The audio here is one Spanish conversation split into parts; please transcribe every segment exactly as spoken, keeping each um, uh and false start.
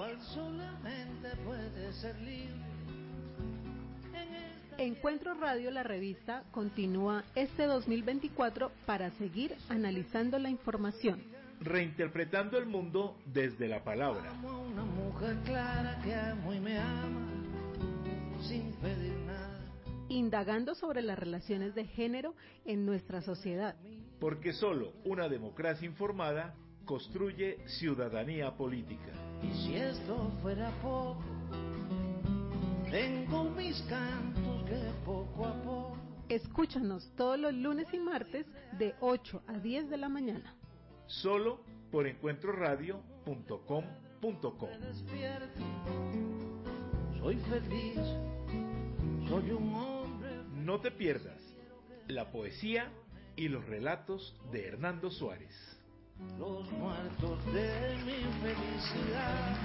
cual solamente puede ser libre. Encuentro Radio, la revista, continúa este dos mil veinticuatro para seguir analizando la información, reinterpretando el mundo desde la palabra. Amo a una mujer clara que amo y me ama sin pedir nada. Indagando sobre las relaciones de género en nuestra sociedad. Porque solo una democracia informada construye ciudadanía política. Y si esto fuera poco, tengo mis cantos que poco a poco. Escúchanos todos los lunes y martes de ocho a diez de la mañana. Solo por encuentro radio punto com punto co. Me despierto, soy feliz, soy un hombre. No te pierdas la poesía y los relatos de Hernando Suárez. Los muertos de mi felicidad.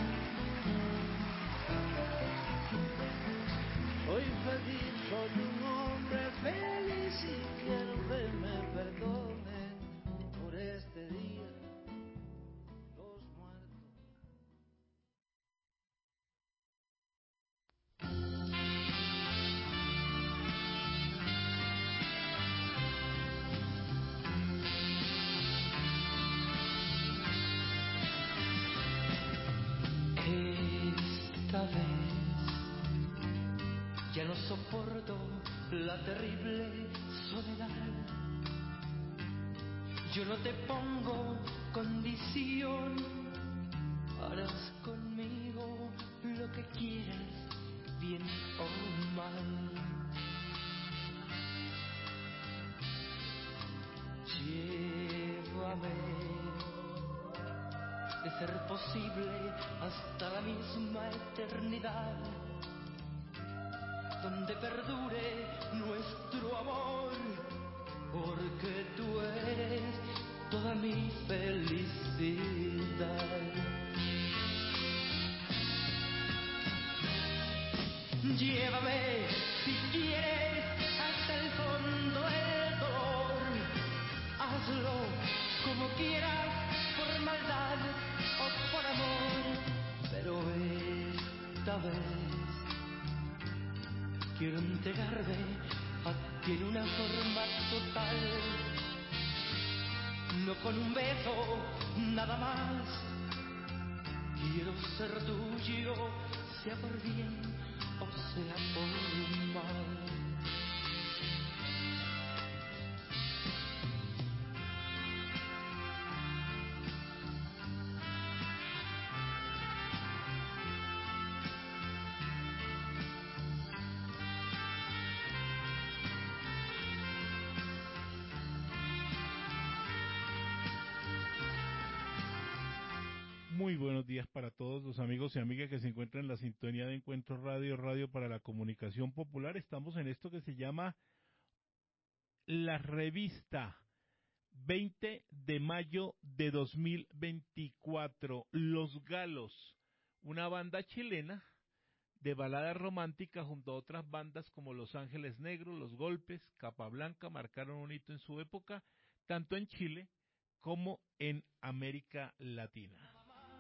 Soy feliz, soy un hombre feliz y quiero que me perdonen por este día. Los muertos. Esta vez ya no soporto la terrible soledad. Yo no te pongo condición, harás conmigo lo que quieras, bien o mal. Llévame, de ser posible, hasta la misma eternidad, donde perdure nuestro amor, porque tú eres toda mi felicidad. Llévame, si quieres, hasta el fondo del dolor. Hazlo como quieras, por maldad o por amor, pero esta vez quiero entregarme a ti en una forma total, no con un beso, nada más. Quiero ser tuyo, sea por bien o sea por mal. Muy buenos días para todos los amigos y amigas que se encuentran en la sintonía de Encuentro Radio, Radio para la Comunicación Popular. Estamos en esto que se llama La Revista, veinte de mayo de dos mil veinticuatro. Los Galos, una banda chilena de balada romántica junto a otras bandas como Los Ángeles Negros, Los Golpes, Capa Blanca, marcaron un hito en su época, tanto en Chile como en América Latina.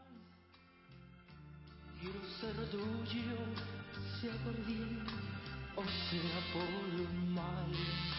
Quiero ser tuyo, sea por bien o sea por mal.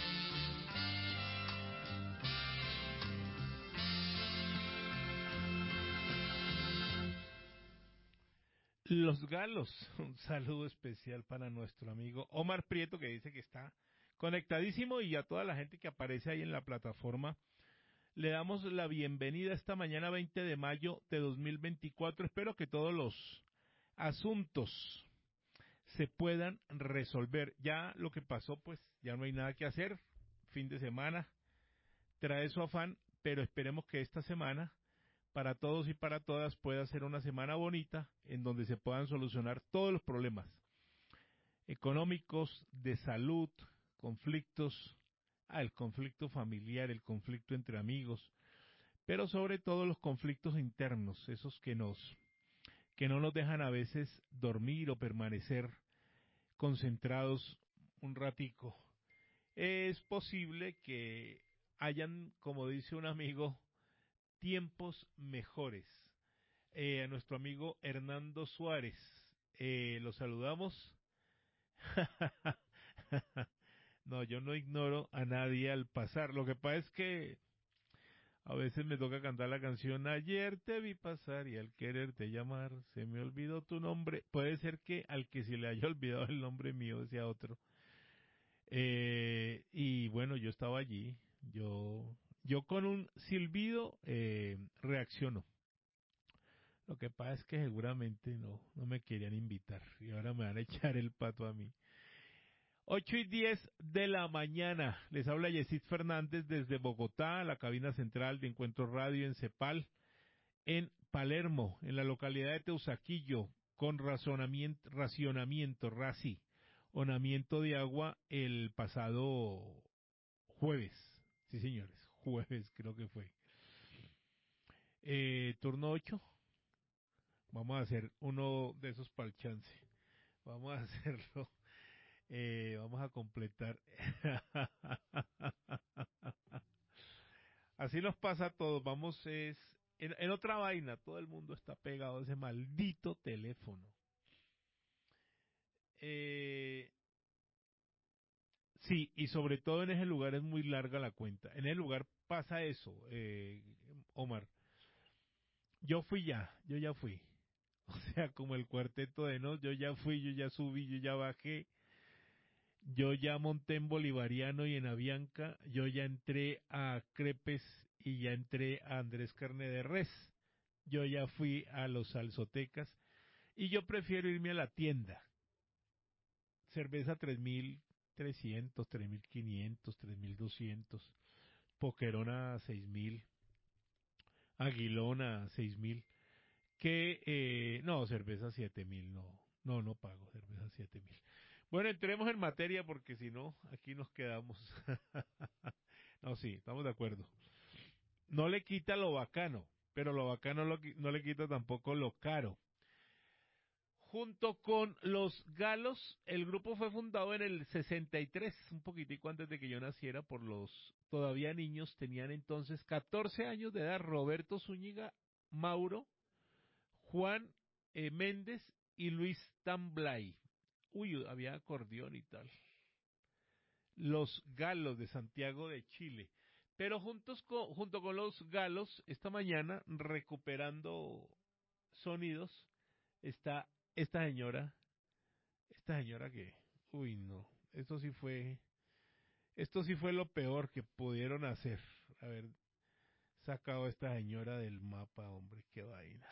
Los Galos, un saludo especial para nuestro amigo Omar Prieto, que dice que está conectadísimo, y a toda la gente que aparece ahí en la plataforma. Le damos la bienvenida esta mañana veinte de mayo de dos mil veinticuatro. Espero que todos los asuntos se puedan resolver. Ya lo que pasó, pues ya no hay nada que hacer. Fin de semana trae su afán, pero esperemos que esta semana para todos y para todas pueda ser una semana bonita en donde se puedan solucionar todos los problemas económicos, de salud, conflictos, ah, el conflicto familiar, el conflicto entre amigos, pero sobre todo los conflictos internos, esos que nos que no nos dejan a veces dormir o permanecer concentrados un ratico. Es posible que hayan, como dice un amigo, tiempos mejores. eh, a nuestro amigo Hernando Suárez. Eh, lo saludamos. No, yo no ignoro a nadie al pasar. Lo que pasa es que a veces me toca cantar la canción Ayer te vi pasar y al quererte llamar se me olvidó tu nombre. Puede ser que al que se le haya olvidado el nombre mío sea otro. Eh, y bueno, yo estaba allí. Yo, yo con un silbido eh, reacciono. Lo que pasa es que seguramente no, no me querían invitar y ahora me van a echar el pato a mí. ocho y diez de la mañana. Les habla Yesid Fernández desde Bogotá, la cabina central de Encuentro Radio en Cepal, en Palermo, en la localidad de Teusaquillo, con razonamiento, racionamiento, raci, onamiento de agua el pasado jueves. Sí, señores, jueves creo que fue. Eh, turno ocho. Vamos a hacer uno de esos pa'l chance. Vamos a hacerlo. Eh, vamos a completar. Así nos pasa a todos. Vamos es en, en otra vaina. Todo el mundo está pegado a ese maldito teléfono. Eh, sí, y sobre todo en ese lugar es muy larga la cuenta. En ese lugar pasa eso, eh, Omar. Yo fui ya, yo ya fui. O sea, como el cuarteto de Nos, yo ya fui, yo ya subí, yo ya bajé. Yo ya monté en Bolivariano y en Avianca, yo ya entré a Crepes y ya entré a Andrés Carne de Res. Yo ya fui a los Salsotecas y yo prefiero irme a la tienda. Cerveza tres mil trescientos, tres mil quinientos, tres mil doscientos, Pokerona seis mil, Aguilona seis mil, que eh, no, cerveza siete mil, no, no, no pago cerveza siete mil. Bueno, entremos en materia porque si no, aquí nos quedamos. No, sí, estamos de acuerdo. No le quita lo bacano, pero lo bacano lo, no le quita tampoco lo caro. Junto con los Galos, el grupo fue fundado en el sesenta y tres, un poquitico antes de que yo naciera, por los todavía niños, tenían entonces catorce años de edad, Roberto Zúñiga, Mauro, Juan eh, Méndez y Luis Tamblay. Uy, había acordeón y tal. Los Galos de Santiago de Chile. Pero juntos con, junto con los Galos, esta mañana, recuperando sonidos, está esta señora, esta señora que, uy no, esto sí fue, esto sí fue lo peor que pudieron hacer. Haber sacado a esta señora del mapa, hombre, qué vaina.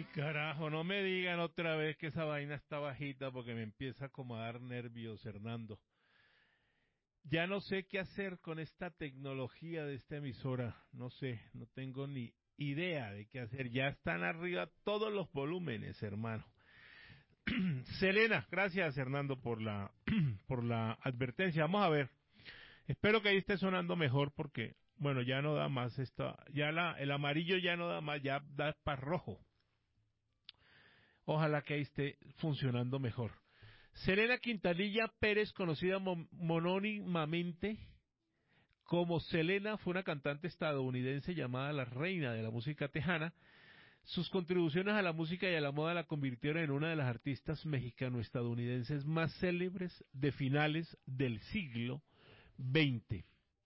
Carajo, no me digan otra vez que esa vaina está bajita porque me empieza como a dar nervios, Hernando. Ya no sé qué hacer con esta tecnología de esta emisora. No sé, no tengo ni idea de qué hacer. Ya están arriba todos los volúmenes, hermano. Selena, gracias, Hernando, por la por la advertencia. Vamos a ver. Espero que ahí esté sonando mejor porque, bueno, ya no da más esta, ya la, el amarillo ya no da más, ya da para rojo. Ojalá que ahí esté funcionando mejor. Selena Quintanilla Pérez, conocida mo- monónimamente como Selena, fue una cantante estadounidense llamada la reina de la música tejana. Sus contribuciones a la música y a la moda la convirtieron en una de las artistas mexicano-estadounidenses más célebres de finales del siglo veinte.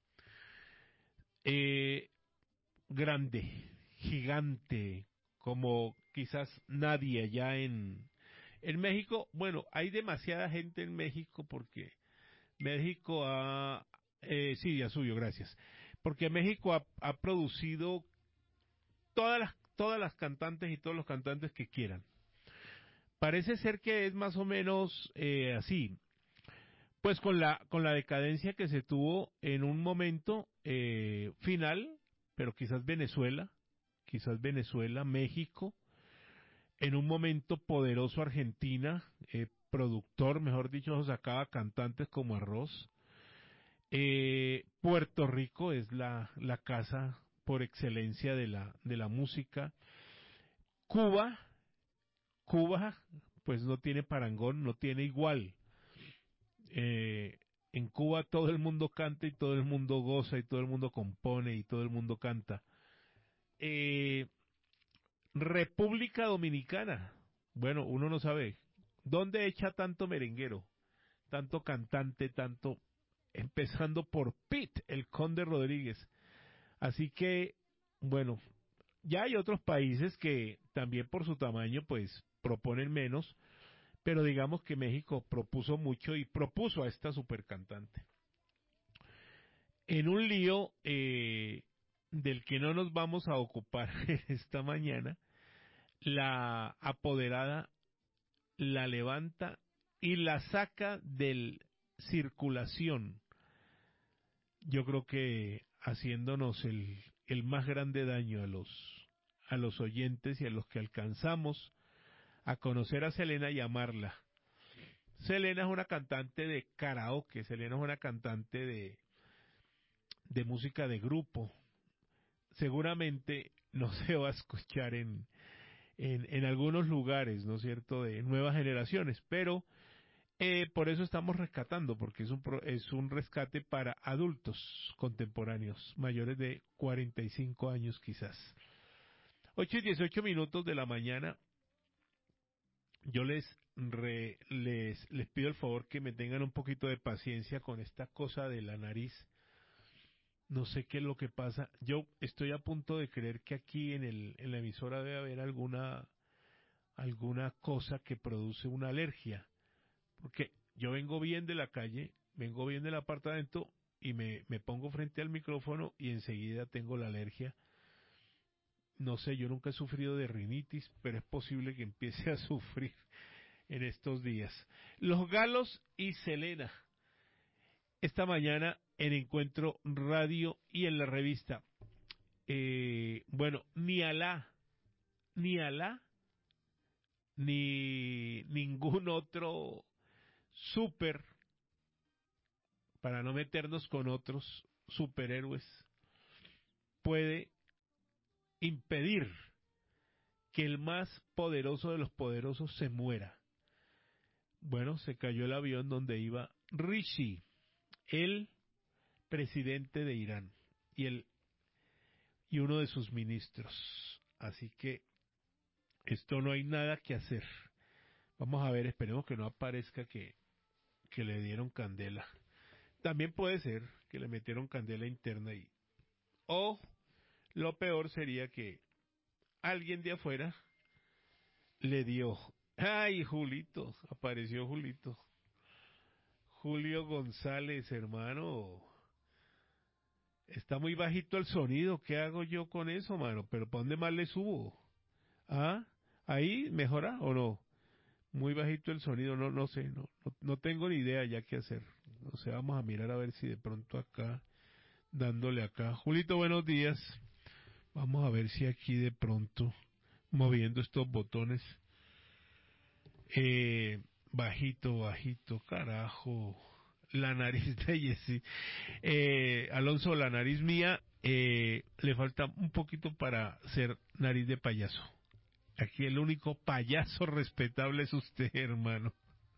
Eh, grande, gigante, como quizás nadie allá en, en México. Bueno, hay demasiada gente en México porque México ha, eh, sí, ya suyo, gracias, porque México ha, ha producido todas las, todas las cantantes y todos los cantantes que quieran. Parece ser que es más o menos eh, así, pues con la, con la decadencia que se tuvo en un momento eh, final, pero quizás Venezuela, quizás Venezuela, México, en un momento poderoso Argentina, eh, productor, mejor dicho, sacaba cantantes como arroz. Eh, Puerto Rico es la, la casa por excelencia de la, de la música. Cuba, Cuba, pues no tiene parangón, no tiene igual. Eh, en Cuba todo el mundo canta y todo el mundo goza y todo el mundo compone y todo el mundo canta. Eh, República Dominicana, bueno, uno no sabe dónde echa tanto merenguero, tanto cantante, tanto, empezando por Pete, el Conde Rodríguez. Así que, bueno, ya hay otros países que también por su tamaño, pues, proponen menos, pero digamos que México propuso mucho y propuso a esta super cantante. En un lío eh, del que no nos vamos a ocupar esta mañana, la apoderada la levanta y la saca de circulación. Yo creo que haciéndonos el, el más grande daño a los, a los oyentes y a los que alcanzamos a conocer a Selena y amarla. Selena es una cantante de karaoke, Selena es una cantante de, de música de grupo. Seguramente no se va a escuchar en, en, en algunos lugares, ¿no es cierto?, de nuevas generaciones, pero eh, por eso estamos rescatando, porque es un, pro, es un rescate para adultos contemporáneos, mayores de cuarenta y cinco años quizás. ocho y dieciocho minutos de la mañana. Yo les, re, les, les pido el favor que me tengan un poquito de paciencia con esta cosa de la nariz. No sé qué es lo que pasa. Yo estoy a punto de creer que aquí en, el, en la emisora debe haber alguna, alguna cosa que produce una alergia. Porque yo vengo bien de la calle, vengo bien del apartamento y me, me pongo frente al micrófono y enseguida tengo la alergia. No sé, yo nunca he sufrido de rinitis, pero es posible que empiece a sufrir en estos días. Los Galos y Selena. Esta mañana en Encuentro Radio y en la revista. Eh, bueno, ni Alá, ni Alá, ni ningún otro super, para no meternos con otros superhéroes, puede impedir que el más poderoso de los poderosos se muera. Bueno, se cayó el avión donde iba Rishi, el presidente de Irán, y el y uno de sus ministros. Así que esto no hay nada que hacer. Vamos a ver, esperemos que no aparezca que, que le dieron candela. También puede ser que le metieron candela interna y o lo peor sería que alguien de afuera le dio. Ay, Julito, apareció Julito. Julio González, hermano. Está muy bajito el sonido. ¿Qué hago yo con eso, mano? Pero ¿para dónde más le subo? ¿Ah? ¿Ahí mejora o no? Muy bajito el sonido, no no sé, no, no, no tengo ni idea ya qué hacer. O sea, vamos a mirar a ver si de pronto acá, dándole acá. Julito, buenos días. Vamos a ver si aquí de pronto, moviendo estos botones, eh, bajito, bajito, carajo, la nariz de Jessy. Eh, Alonso, la nariz mía eh, le falta un poquito para ser nariz de payaso. Aquí el único payaso respetable es usted, hermano.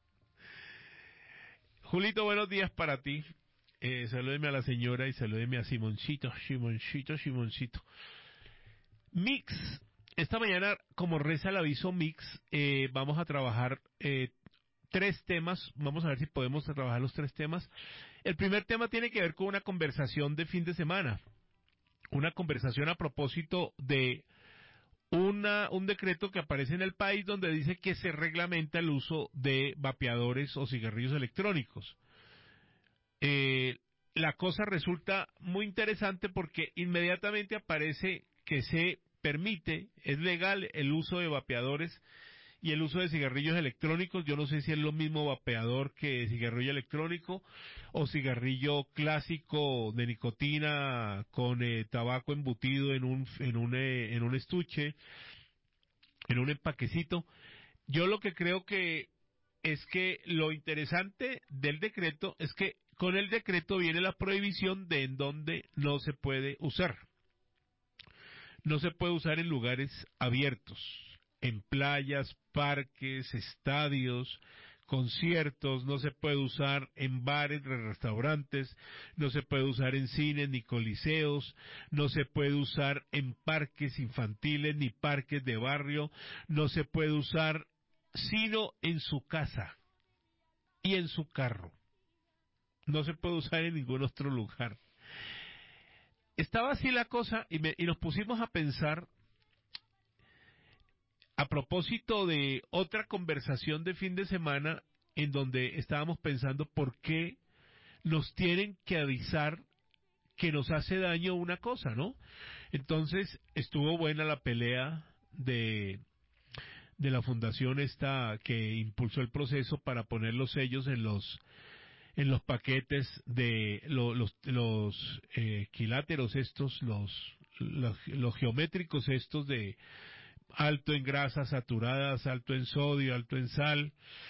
Julito, buenos días para ti. Eh, salúdeme a la señora y salúdeme a Simoncito, Simoncito, Simoncito. Mix, esta mañana, como reza el aviso Mix, eh, vamos a trabajar eh, tres temas. Vamos a ver si podemos trabajar los tres temas. El primer tema tiene que ver con una conversación de fin de semana. Una conversación a propósito de Una, un decreto que aparece en el país donde dice que se reglamenta el uso de vapeadores o cigarrillos electrónicos. Eh, la cosa resulta muy interesante porque inmediatamente aparece que se permite, es legal el uso de vapeadores y el uso de cigarrillos electrónicos. Yo no sé si es lo mismo vapeador que cigarrillo electrónico o cigarrillo clásico de nicotina con eh, tabaco embutido en un en un eh, en un estuche, en un empaquecito. Yo lo que creo que es que lo interesante del decreto es que con el decreto viene la prohibición de en donde no se puede usar. No se puede usar en lugares abiertos, en playas, parques, estadios, conciertos, no se puede usar en bares, restaurantes, no se puede usar en cines ni coliseos, no se puede usar en parques infantiles ni parques de barrio, no se puede usar sino en su casa y en su carro. No se puede usar en ningún otro lugar. Estaba así la cosa y, me, y nos pusimos a pensar a propósito de otra conversación de fin de semana en donde estábamos pensando por qué nos tienen que avisar que nos hace daño una cosa, ¿no? Entonces estuvo buena la pelea de, de la fundación esta que impulsó el proceso para poner los sellos en los en los paquetes de lo, los los eh, quiláteros estos, los, los los geométricos estos de alto en grasas saturadas, alto en sodio, alto en sal.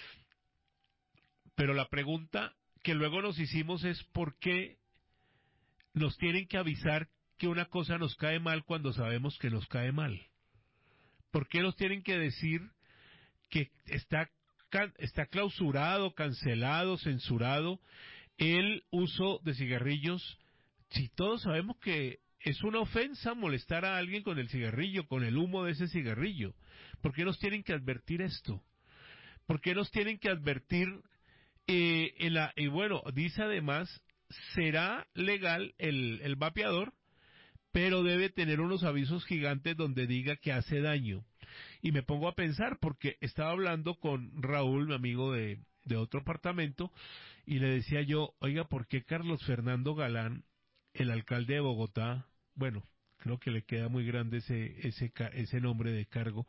Pero la pregunta que luego nos hicimos es ¿por qué nos tienen que avisar que una cosa nos cae mal cuando sabemos que nos cae mal? ¿Por qué nos tienen que decir que está, está clausurado, cancelado, censurado el uso de cigarrillos si todos sabemos que es una ofensa molestar a alguien con el cigarrillo, con el humo de ese cigarrillo? ¿Por qué nos tienen que advertir esto? ¿Por qué nos tienen que advertir eh, en la, y bueno, dice además, será legal el, el vapeador, pero debe tener unos avisos gigantes donde diga que hace daño? Y me pongo a pensar, porque estaba hablando con Raúl, mi amigo de, de otro apartamento, y le decía yo, oiga, ¿por qué Carlos Fernando Galán, el alcalde de Bogotá, bueno, creo que le queda muy grande ese, ese, ese nombre de cargo,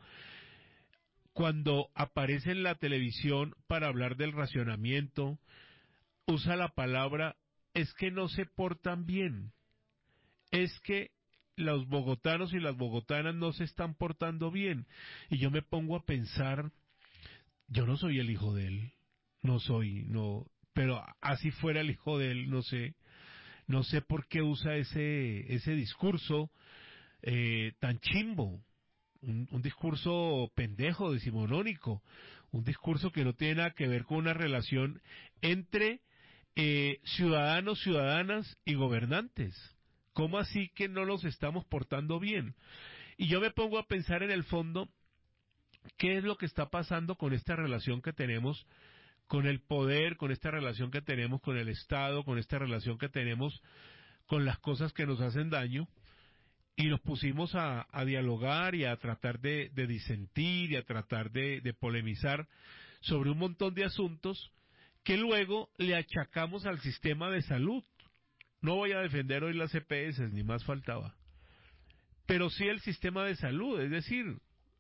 cuando aparece en la televisión para hablar del racionamiento, usa la palabra, es que no se portan bien, es que los bogotanos y las bogotanas no se están portando bien? Y yo me pongo a pensar, yo no soy el hijo de él, no soy, no, pero así fuera el hijo de él, no sé, no sé por qué usa ese, ese discurso eh, tan chimbo. Un, un discurso pendejo, decimonónico, un discurso que no tiene nada que ver con una relación entre eh, ciudadanos, ciudadanas y gobernantes. ¿Cómo así que no nos estamos portando bien? Y yo me pongo a pensar en el fondo, ¿qué es lo que está pasando con esta relación que tenemos con el poder, con esta relación que tenemos con el Estado, con esta relación que tenemos con las cosas que nos hacen daño? Y nos pusimos a, a dialogar y a tratar de, de disentir y a tratar de, de polemizar sobre un montón de asuntos que luego le achacamos al sistema de salud. No voy a defender hoy las E P S, ni más faltaba, pero sí el sistema de salud, es decir,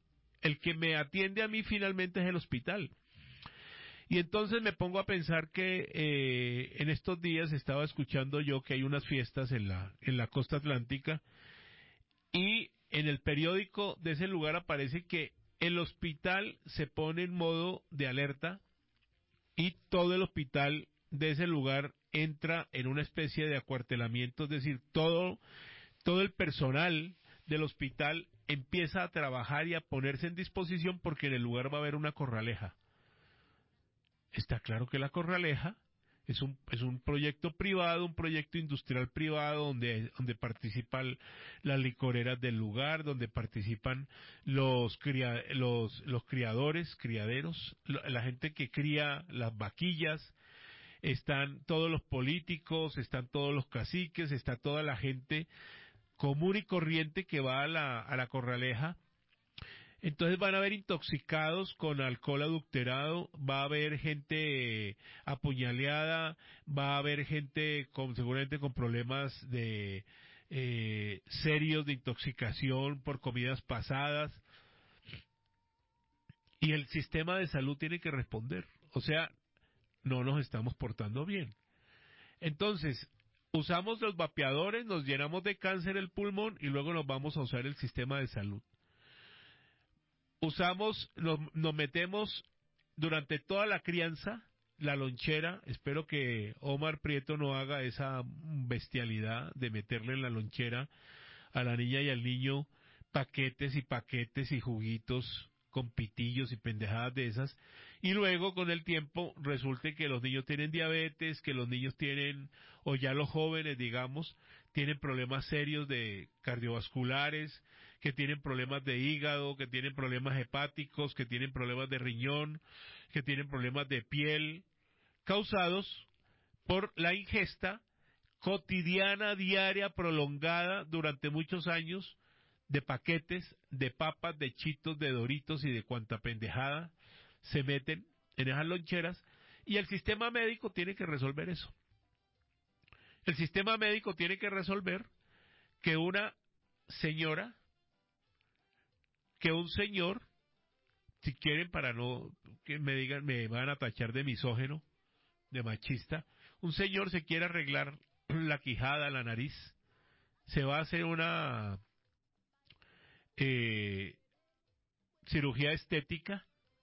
el que me atiende a mí finalmente es el hospital. Y entonces me pongo a pensar que eh, en estos días estaba escuchando yo que hay unas fiestas en la, en la costa atlántica, y en el periódico de ese lugar aparece que el hospital se pone en modo de alerta y todo el hospital de ese lugar entra en una especie de acuartelamiento, es decir, todo, todo el personal del hospital empieza a trabajar y a ponerse en disposición porque en el lugar va a haber una corraleja. Está claro que la corraleja es un, es un proyecto privado, un proyecto industrial privado donde, donde participan las licoreras del lugar, donde participan los, cria, los, los criadores, criaderos, la gente que cría las vaquillas, están todos los políticos, están todos los caciques, está toda la gente común y corriente que va a la, a la corraleja. Entonces van a haber intoxicados con alcohol adulterado, va a haber gente eh, apuñaleada, va a haber gente con, seguramente con problemas de eh, serios de intoxicación por comidas pasadas, y el sistema de salud tiene que responder. O sea, no nos estamos portando bien. Entonces, usamos los vapeadores, nos llenamos de cáncer el pulmón y luego nos vamos a usar el sistema de salud. Usamos, nos, nos metemos durante toda la crianza, la lonchera. Espero que Omar Prieto no haga esa bestialidad de meterle en la lonchera a la niña y al niño paquetes y paquetes y juguitos con pitillos y pendejadas de esas, y luego con el tiempo resulte que los niños tienen diabetes, que los niños tienen, o ya los jóvenes, digamos, tienen problemas serios de cardiovasculares, que tienen problemas de hígado, que tienen problemas hepáticos, que tienen problemas de riñón, que tienen problemas de piel, causados por la ingesta cotidiana, diaria, prolongada durante muchos años de paquetes, de papas, de chitos, de doritos y de cuanta pendejada se meten en esas loncheras, y el sistema médico tiene que resolver eso. El sistema médico tiene que resolver que una señora, que un señor, si quieren, para no que me digan, me van a tachar de misógeno, de machista, un señor se quiere arreglar la quijada, la nariz, se va a hacer una eh, cirugía estética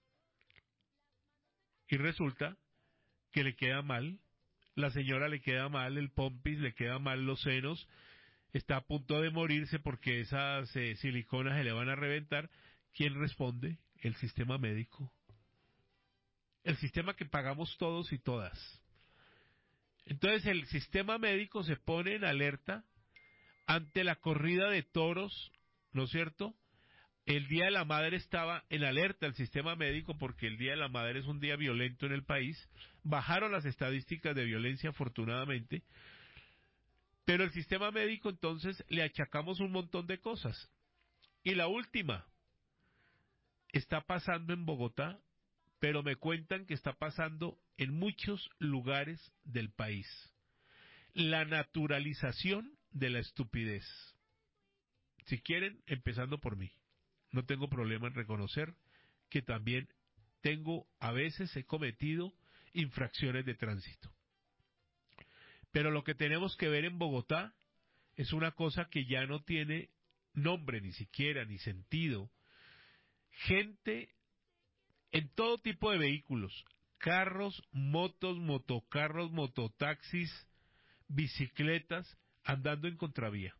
y resulta que le queda mal, la señora le queda mal el pompis, le queda mal los senos, está a punto de morirse porque esas eh, siliconas se le van a reventar. ¿Quién responde? El sistema médico. El sistema que pagamos todos y todas. Entonces el sistema médico se pone en alerta ante la corrida de toros, ¿no es cierto? El Día de la Madre estaba en alerta el sistema médico porque el Día de la Madre es un día violento en el país. Bajaron las estadísticas de violencia afortunadamente, pero el sistema médico entonces le achacamos un montón de cosas. Y la última está pasando en Bogotá, pero me cuentan que está pasando en muchos lugares del país. La naturalización de la estupidez. Si quieren, empezando por mí. No tengo problema en reconocer que también tengo, a veces he cometido infracciones de tránsito. Pero lo que tenemos que ver en Bogotá es una cosa que ya no tiene nombre ni siquiera, ni sentido. Gente en todo tipo de vehículos, carros, motos, motocarros, mototaxis, bicicletas, andando en contravía.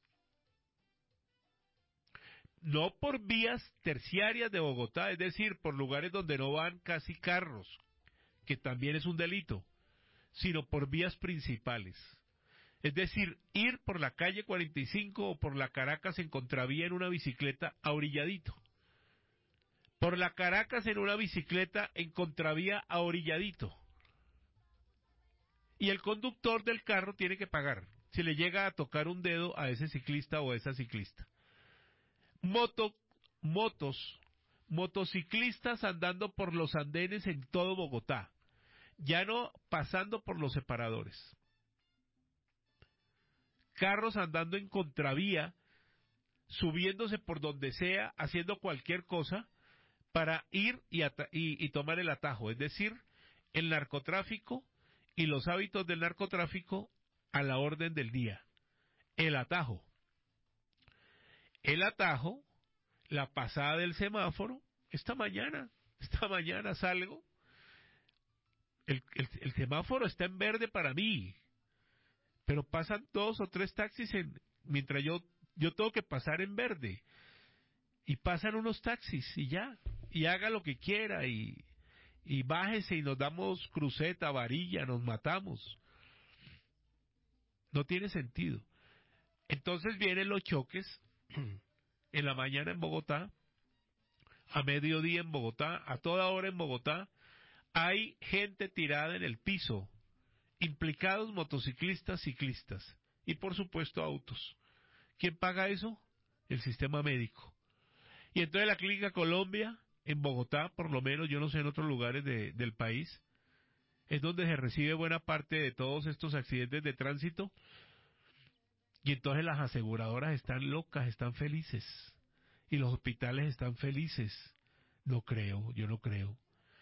No por vías terciarias de Bogotá, es decir, por lugares donde no van casi carros, que también es un delito, sino por vías principales. Es decir, ir por la calle cuarenta y cinco o por la Caracas en contravía en una bicicleta a orilladito. Por la Caracas en una bicicleta en contravía a orilladito. Y el conductor del carro tiene que pagar si le llega a tocar un dedo a ese ciclista o a esa ciclista. Moto, motos, motociclistas andando por los andenes en todo Bogotá, ya no pasando por los separadores. Carros andando en contravía, subiéndose por donde sea, haciendo cualquier cosa para ir y, y, y tomar el atajo, es decir, el narcotráfico y los hábitos del narcotráfico a la orden del día. El atajo. El atajo, la pasada del semáforo, esta mañana, esta mañana salgo, el, el, el semáforo está en verde para mí, pero pasan dos o tres taxis en, mientras yo, yo tengo que pasar en verde, y pasan unos taxis y ya, y haga lo que quiera, y, y bájese y nos damos cruceta, varilla, nos matamos. No tiene sentido. Entonces vienen los choques en la mañana en Bogotá, a mediodía en Bogotá, a toda hora en Bogotá, hay gente tirada en el piso, implicados motociclistas, ciclistas, y por supuesto autos. ¿Quién paga eso? El sistema médico. Y entonces la Clínica Colombia, en Bogotá, por lo menos, yo no sé en otros lugares de, del país, es donde se recibe buena parte de todos estos accidentes de tránsito, y entonces las aseguradoras están locas, están felices, y los hospitales están felices. No creo, yo no creo.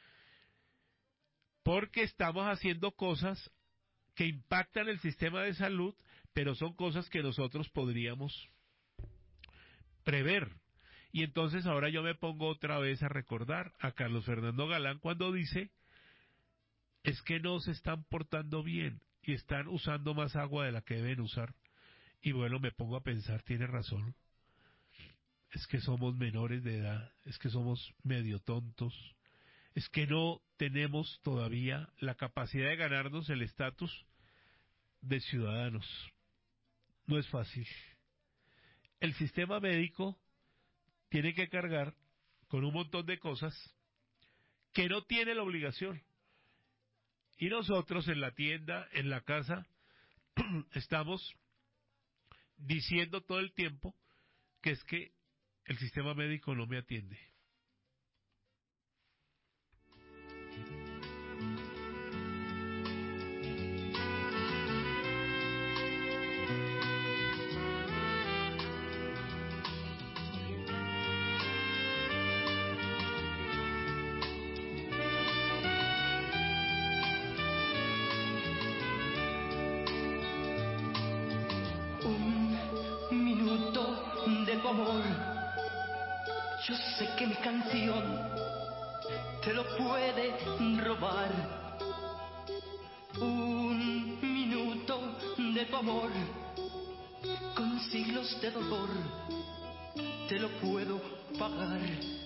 Porque estamos haciendo cosas que impactan el sistema de salud, pero son cosas que nosotros podríamos prever. Y entonces ahora yo me pongo otra vez a recordar a Carlos Fernando Galán cuando dice, es que no se están portando bien y están usando más agua de la que deben usar. Y bueno, me pongo a pensar, tiene razón. Es que somos menores de edad, es que somos medio tontos, es que no tenemos todavía la capacidad de ganarnos el estatus de ciudadanos. No es fácil. El sistema médico tiene que cargar con un montón de cosas que no tiene la obligación. Y nosotros en la tienda, en la casa, estamos diciendo todo el tiempo que es que el sistema médico no me atiende. Un minuto de tu amor. Yo sé que mi canción te lo puede robar. Un minuto de tu amor, con siglos de dolor, te lo puedo pagar.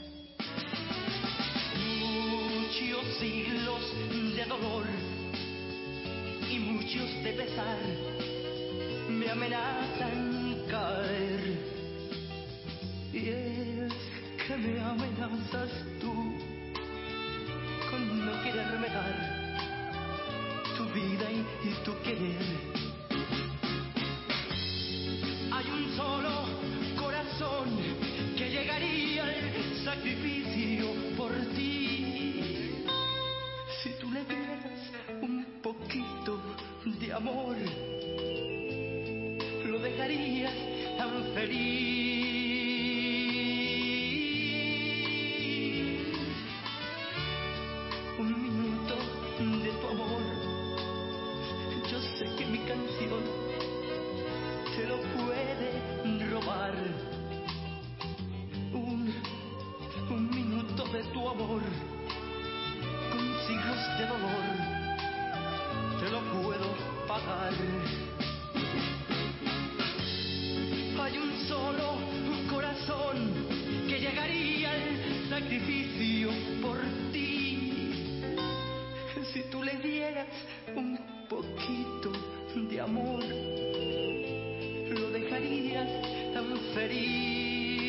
Muchos siglos de dolor y muchos de pesar me amenazan caer. Y es que me amenazas tú con no quererme dar tu vida y, y tu querer. Hay un solo corazón que llegaría al sacrificio por ti. Si tú le dieras un poquito de amor, lo dejarías tan feliz. Un minuto de tu amor, yo sé que mi canción te lo puede robar. Un, un minuto de tu amor, con siglos de dolor, te lo puedo pagar. Hay un solo corazón que llegaría al sacrificio por ti. Si tú le dieras un poquito de amor, lo dejarías tan feliz.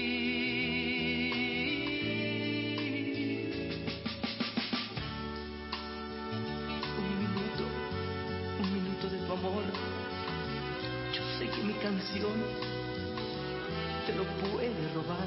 Un minuto, un minuto de tu amor. Yo sé que mi canción te lo puede robar.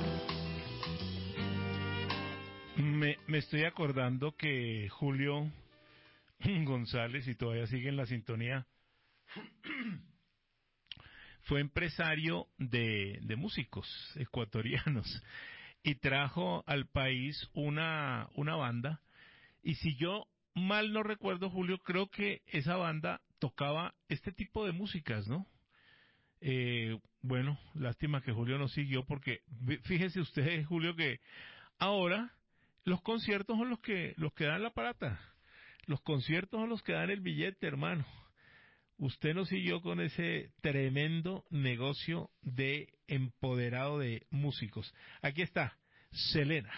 Me, me estoy acordando que Julio González, y todavía sigue en la sintonía, fue empresario de, de músicos ecuatorianos y trajo al país una, una banda. Y si yo mal no recuerdo, Julio, creo que esa banda tocaba este tipo de músicas, ¿no? Eh, bueno, lástima que Julio no siguió porque fíjense ustedes, Julio, que ahora los conciertos son los que los que dan la plata. Los conciertos son los que dan el billete, hermano. Usted no siguió con ese tremendo negocio de empoderado de músicos. Aquí está, Selena.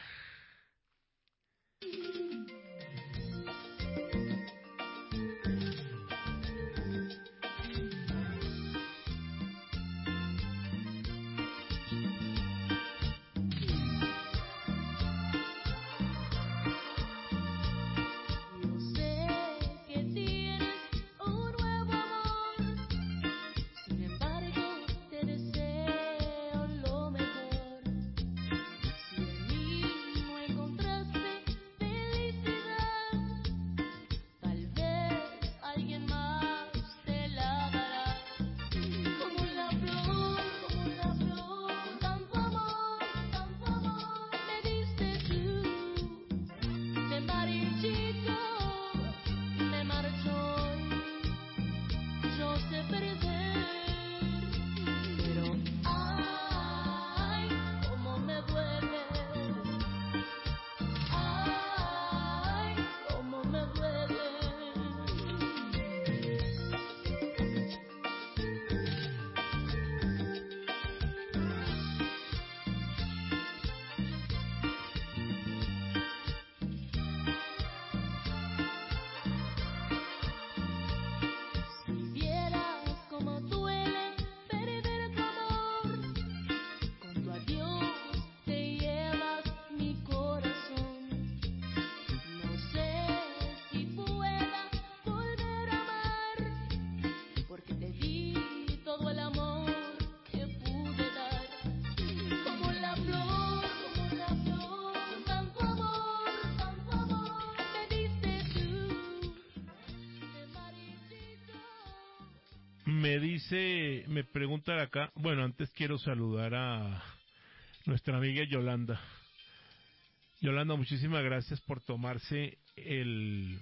Me dice, me preguntan acá, bueno, antes quiero saludar a nuestra amiga Yolanda. Yolanda, muchísimas gracias por tomarse el,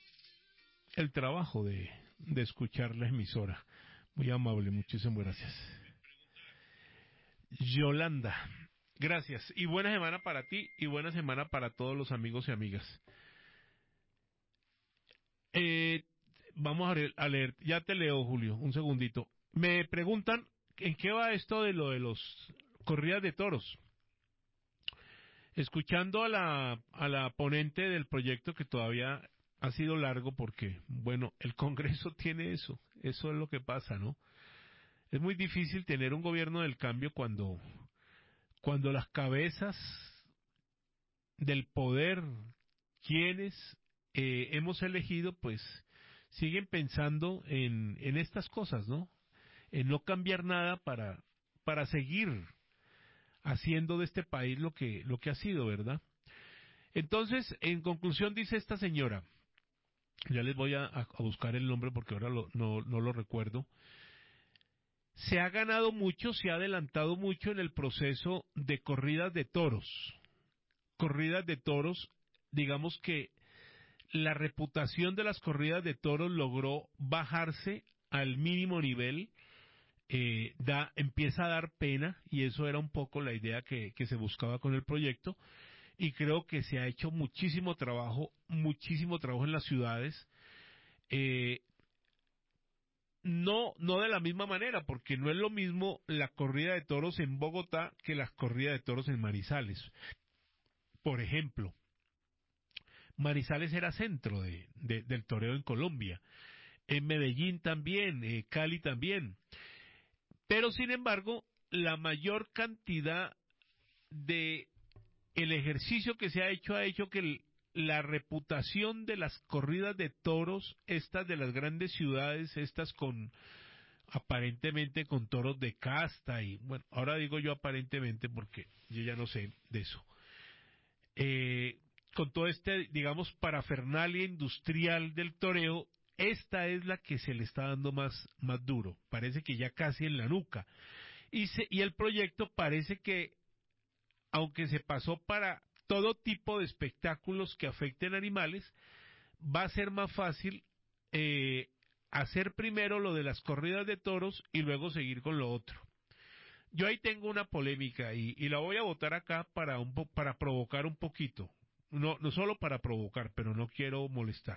el trabajo de, de escuchar la emisora. Muy amable, muchísimas gracias. Yolanda, gracias. Y buena semana para ti y buena semana para todos los amigos y amigas. Eh... Vamos a leer, a leer, ya te leo, Julio, un segundito. Me preguntan en qué va esto de lo de los corridas de toros. Escuchando a la a la ponente del proyecto, que todavía ha sido largo porque, bueno, el Congreso tiene eso, eso es lo que pasa, ¿no? Es muy difícil tener un gobierno del cambio cuando cuando las cabezas del poder, quienes eh, hemos elegido, pues siguen pensando en, en estas cosas, ¿no? En no cambiar nada para, para seguir haciendo de este país lo que, lo que ha sido, ¿verdad? Entonces, en conclusión, dice esta señora, ya les voy a, a buscar el nombre porque ahora lo, no, no lo recuerdo, se ha ganado mucho, se ha adelantado mucho en el proceso de corridas de toros. Corridas de toros, digamos que la reputación de las corridas de toros logró bajarse al mínimo nivel, eh, da, empieza a dar pena, y eso era un poco la idea que, que se buscaba con el proyecto, y creo que se ha hecho muchísimo trabajo, muchísimo trabajo en las ciudades, eh, no, no de la misma manera, porque no es lo mismo la corrida de toros en Bogotá que las corridas de toros en Manizales. Por ejemplo, Manizales era centro de, de, del toreo en Colombia, en Medellín también, eh, Cali también, pero sin embargo la mayor cantidad de el ejercicio que se ha hecho ha hecho que el, la reputación de las corridas de toros, estas de las grandes ciudades, estas con aparentemente con toros de casta, y bueno, ahora digo yo aparentemente porque yo ya no sé de eso, eh, con todo este, digamos, parafernalia industrial del toreo, esta es la que se le está dando más, más duro, parece que ya casi en la nuca. Y, se, y el proyecto parece que, aunque se pasó para todo tipo de espectáculos que afecten animales, va a ser más fácil eh, hacer primero lo de las corridas de toros y luego seguir con lo otro. Yo ahí tengo una polémica y, y la voy a votar acá para, un po, para provocar un poquito. No, no solo para provocar, pero no quiero molestar.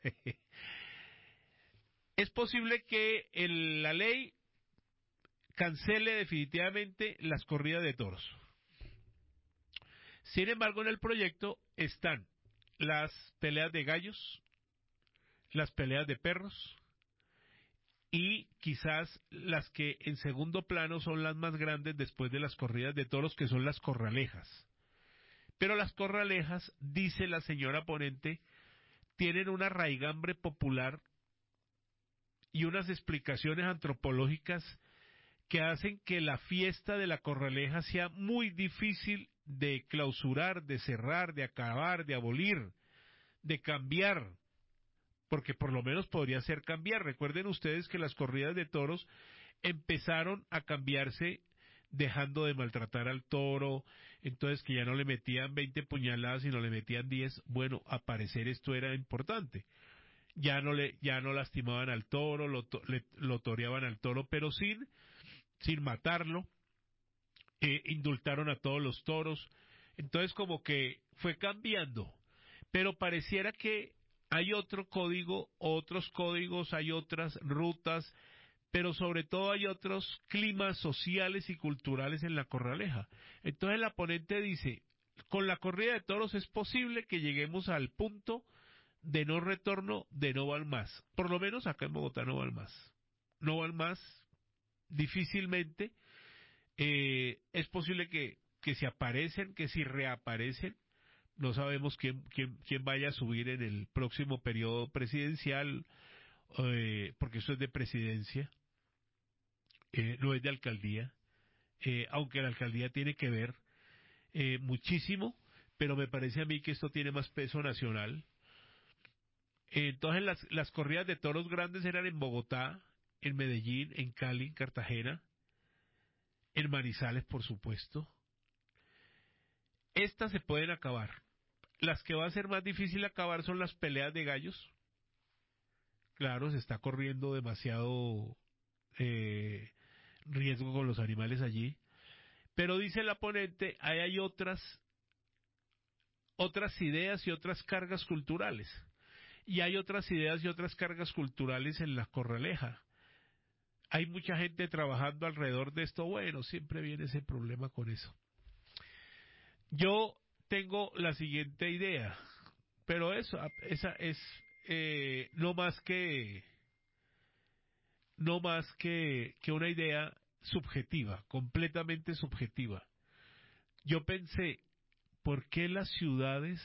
Es posible que el, la ley cancele definitivamente las corridas de toros. Sin embargo, en el proyecto están las peleas de gallos, las peleas de perros y quizás las que en segundo plano son las más grandes después de las corridas de toros, que son las corralejas. Pero las corralejas, dice la señora ponente, tienen una raigambre popular y unas explicaciones antropológicas que hacen que la fiesta de la corraleja sea muy difícil de clausurar, de cerrar, de acabar, de abolir, de cambiar, porque por lo menos podría ser cambiar. Recuerden ustedes que las corridas de toros empezaron a cambiarse dejando de maltratar al toro, entonces que ya no le metían veinte puñaladas, sino le metían diez. Bueno, a parecer esto era importante. Ya no le, ya no lastimaban al toro, lo, to, le, lo toreaban al toro, pero sin, sin matarlo. Eh, indultaron a todos los toros. Entonces como que fue cambiando. Pero pareciera que hay otro código, otros códigos, hay otras rutas, pero sobre todo hay otros climas sociales y culturales en la corraleja. Entonces la ponente dice, con la corrida de toros es posible que lleguemos al punto de no retorno, de no van más. Por lo menos acá en Bogotá no van más. No van más, difícilmente. Eh, es posible que, que si aparecen, que si reaparecen, no sabemos quién, quién, quién vaya a subir en el próximo periodo presidencial, eh, porque eso es de presidencia, eh, no es de alcaldía, eh, aunque la alcaldía tiene que ver eh, muchísimo, pero me parece a mí que esto tiene más peso nacional. Entonces las, las corridas de toros grandes eran en Bogotá, en Medellín, en Cali, en Cartagena, en Manizales, por supuesto. Estas se pueden acabar. Las que va a ser más difícil acabar son las peleas de gallos. Claro, se está corriendo demasiado eh, riesgo con los animales allí. Pero dice la ponente, ahí hay otras, otras ideas y otras cargas culturales. Y hay otras ideas y otras cargas culturales en la corraleja. Hay mucha gente trabajando alrededor de esto. Bueno, siempre viene ese problema con eso. Yo tengo la siguiente idea, pero eso, esa es eh, no más que no más que, que una idea subjetiva, completamente subjetiva. Yo pensé, ¿por qué las ciudades,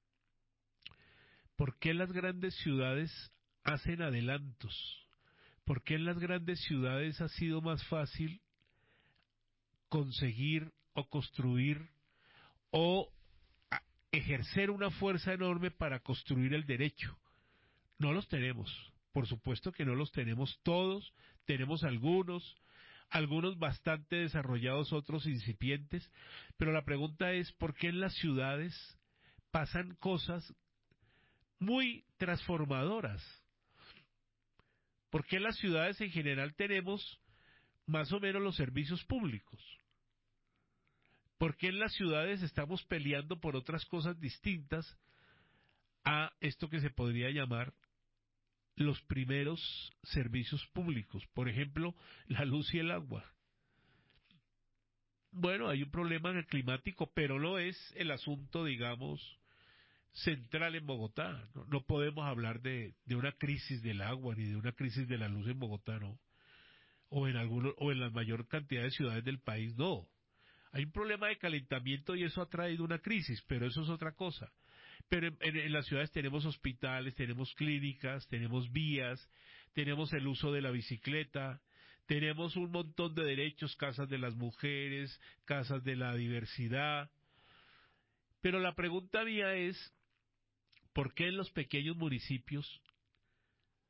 por qué las grandes ciudades hacen adelantos? ¿Por qué en las grandes ciudades ha sido más fácil conseguir o construir o ejercer una fuerza enorme para construir el derecho? No los tenemos, por supuesto que no los tenemos todos, tenemos algunos, algunos bastante desarrollados, otros incipientes, pero la pregunta es, ¿por qué en las ciudades pasan cosas muy transformadoras? ¿Por qué en las ciudades en general tenemos más o menos los servicios públicos? ¿Por qué en las ciudades estamos peleando por otras cosas distintas a esto que se podría llamar los primeros servicios públicos? Por ejemplo, la luz y el agua. Bueno, hay un problema climático, pero no es el asunto, digamos, central en Bogotá. No, no podemos hablar de, de una crisis del agua ni de una crisis de la luz en Bogotá, no. O en algunos, o en la mayor cantidad de ciudades del país, no. Hay un problema de calentamiento y eso ha traído una crisis, pero eso es otra cosa. Pero en, en, en las ciudades tenemos hospitales, tenemos clínicas, tenemos vías, tenemos el uso de la bicicleta, tenemos un montón de derechos, casas de las mujeres, casas de la diversidad. Pero la pregunta mía es, ¿por qué en los pequeños municipios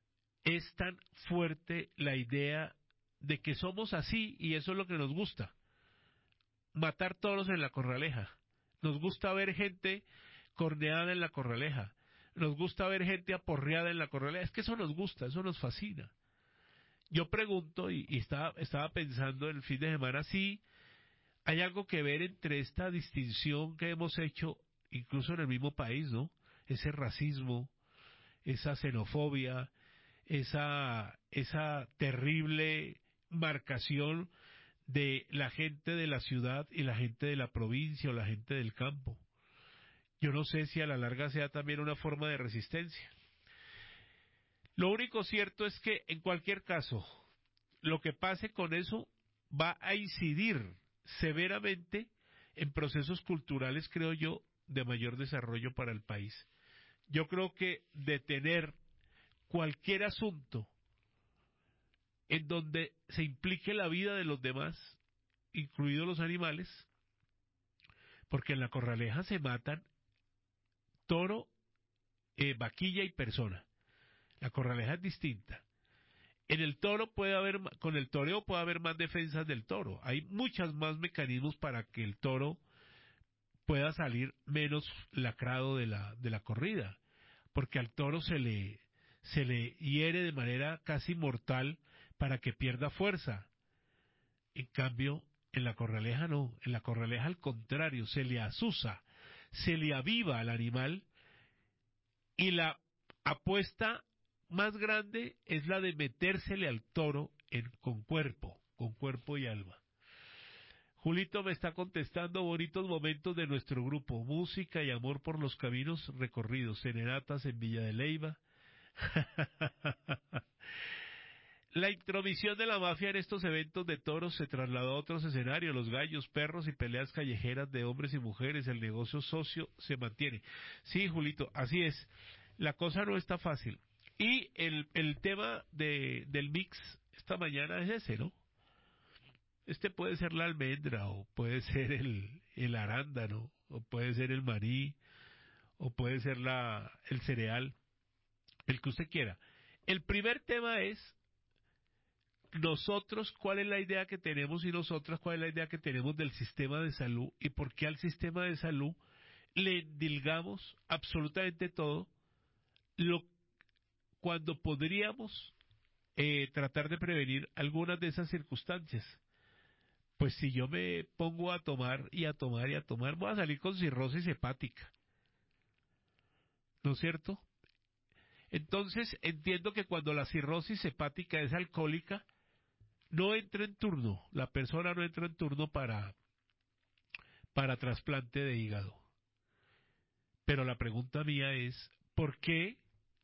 es tan fuerte la idea de que somos así y eso es lo que nos gusta. Matar toros en la corraleja. Nos gusta ver gente corneada en la corraleja. Nos gusta ver gente aporreada en la corraleja. Es que eso nos gusta, eso nos fascina. Yo pregunto, y, y estaba, estaba pensando el fin de semana, si hay algo que ver entre esta distinción que hemos hecho, incluso en el mismo país, ¿no? Ese racismo, esa xenofobia, esa, esa terrible marcación de la gente de la ciudad y la gente de la provincia o la gente del campo. Yo no sé si a la larga sea también una forma de resistencia. Lo único cierto es que en cualquier caso, lo que pase con eso va a incidir severamente en procesos culturales, creo yo, de mayor desarrollo para el país. Yo creo que detener cualquier asunto en donde se implique la vida de los demás, incluidos los animales, porque en la corraleja se matan toro, eh, vaquilla y persona. La corraleja es distinta. En el toro puede haber, con el toreo puede haber más defensas del toro. Hay muchos más mecanismos para que el toro pueda salir menos lacrado de la, de la corrida, porque al toro se le, se le hiere de manera casi mortal para que pierda fuerza. En cambio, en la corraleja no, en la corraleja al contrario, se le asusa, se le aviva al animal, y la apuesta más grande es la de metérsele al toro en, con cuerpo, con cuerpo y alma. Julito me está contestando: bonitos momentos de nuestro grupo, música y amor por los caminos recorridos, serenatas en Villa de Leyva. La intromisión de la mafia en estos eventos de toros se trasladó a otros escenarios, los gallos, perros y peleas callejeras de hombres y mujeres, el negocio socio se mantiene. Sí, Julito, así es, la cosa no está fácil. Y el, el tema de, del mix esta mañana es ese, ¿no? Este puede ser la almendra, o puede ser el, el arándano, o puede ser el maní, o puede ser la, el cereal, el que usted quiera. El primer tema es nosotros, cuál es la idea que tenemos, y nosotras, cuál es la idea que tenemos del sistema de salud, y por qué al sistema de salud le endilgamos absolutamente todo, lo, cuando podríamos eh, tratar de prevenir algunas de esas circunstancias. Pues si yo me pongo a tomar y a tomar y a tomar, voy a salir con cirrosis hepática, ¿no es cierto? Entonces entiendo que cuando la cirrosis hepática es alcohólica, no entra en turno, la persona no entra en turno para, para trasplante de hígado. Pero la pregunta mía es, ¿por qué,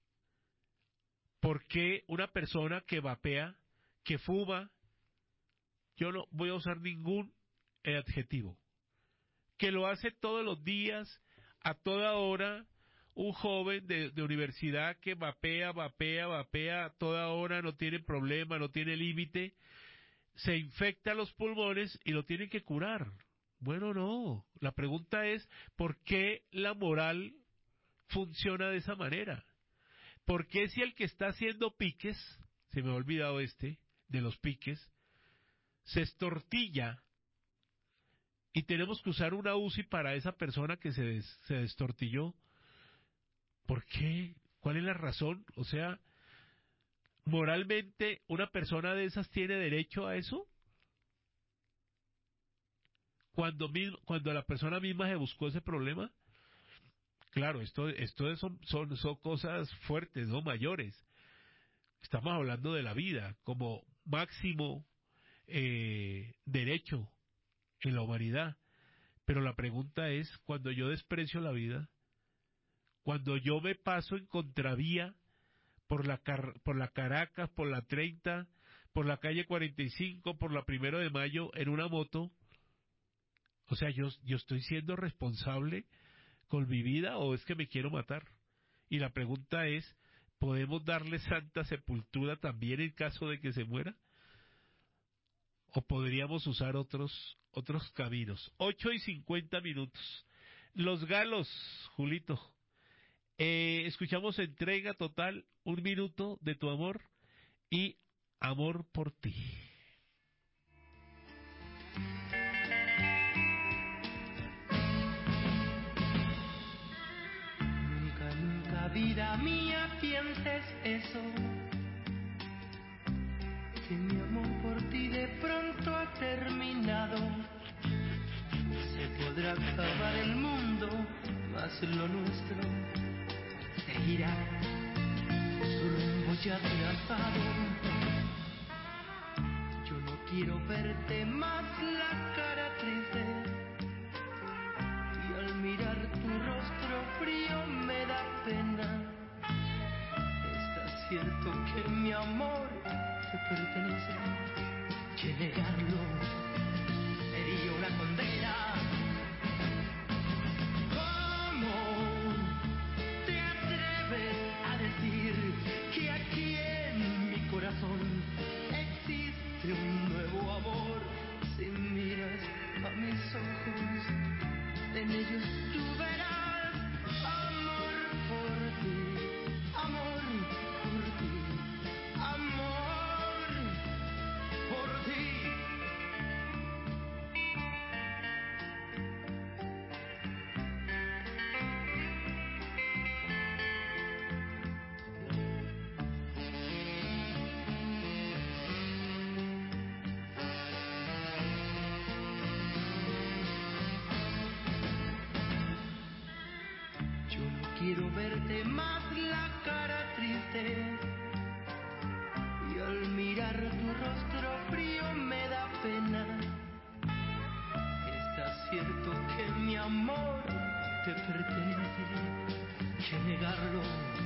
por qué una persona que vapea, que fuma, yo no voy a usar ningún adjetivo, que lo hace todos los días, a toda hora, un joven de, de universidad que vapea, vapea, vapea a toda hora, no tiene problema, no tiene límite, se infecta los pulmones y lo tiene que curar? Bueno, no. La pregunta es, ¿por qué la moral funciona de esa manera? ¿Por qué si el que está haciendo piques, se me ha olvidado este, de los piques, se estortilla y tenemos que usar una U C I para esa persona que se, des, se destortilló? ¿Por qué? ¿Cuál es la razón? O sea, ¿moralmente una persona de esas tiene derecho a eso? Cuando, cuando la persona misma se buscó ese problema. Claro, esto, esto son, son, son cosas fuertes, no mayores. Estamos hablando de la vida como máximo eh, derecho en la humanidad. Pero la pregunta es, cuando yo desprecio la vida, cuando yo me paso en contravía por la, Car por la Caracas, por la treinta, por la calle cuarenta y cinco, por la Primero de Mayo en una moto, o sea, yo, yo estoy siendo responsable con mi vida, o es que me quiero matar. Y la pregunta es, ¿podemos darle santa sepultura también en caso de que se muera? ¿O podríamos usar otros otros caminos? Ocho y cincuenta minutos. Los galos, Julito. Eh, escuchamos Entrega Total, un minuto de tu amor. y Amor por ti. Nunca, nunca, vida mía, pienses eso, que mi amor por ti de pronto ha terminado. Se podrá acabar el mundo, mas lo nuestro seguirá su rumbo ya trazado. Yo no quiero verte más la cara triste, y al mirar tu rostro frío me da pena. Está cierto que mi amor te pertenece, que negarlo sería una condena. ¿Cómo te atreves a decir que aquí en mi corazón existe un nuevo amor? Si miras a mis ojos, en ellos tú verás amor por ti, amor por ti, amor por ti. Quiero verte más la cara triste, y al mirar tu rostro frío me da pena. Está cierto que mi amor te pertenece, que negarlo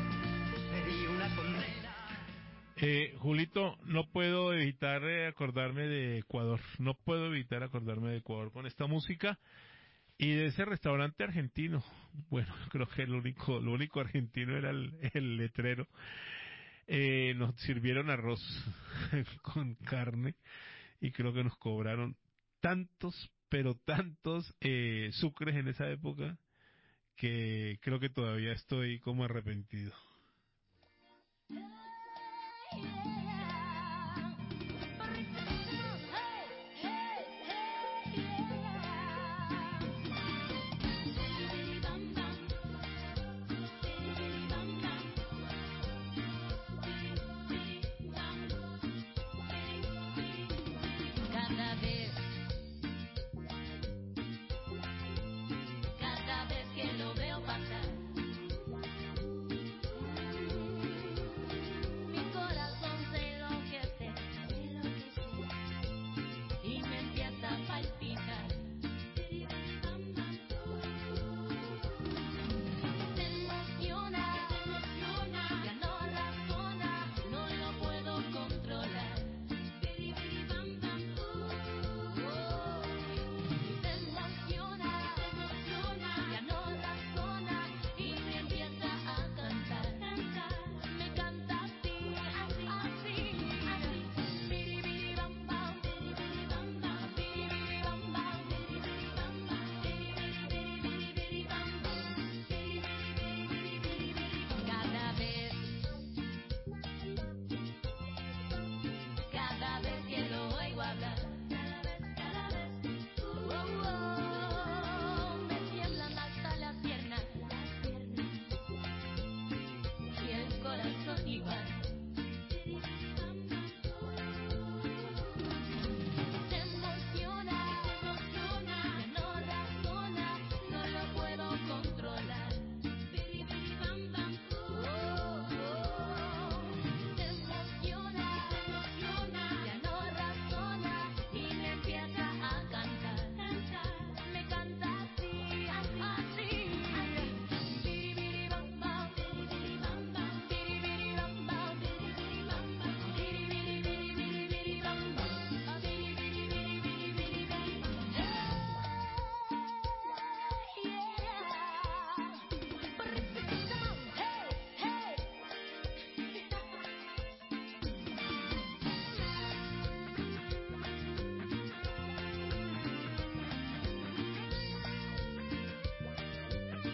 sería una condena. Eh, Julito, no puedo evitar eh, acordarme de Ecuador, no puedo evitar acordarme de Ecuador con esta música. Y de ese restaurante argentino, bueno, creo que el único, lo único argentino era el, el letrero. Eh, nos sirvieron arroz con carne y creo que nos cobraron tantos, pero tantos eh, sucres en esa época que creo que todavía estoy como arrepentido.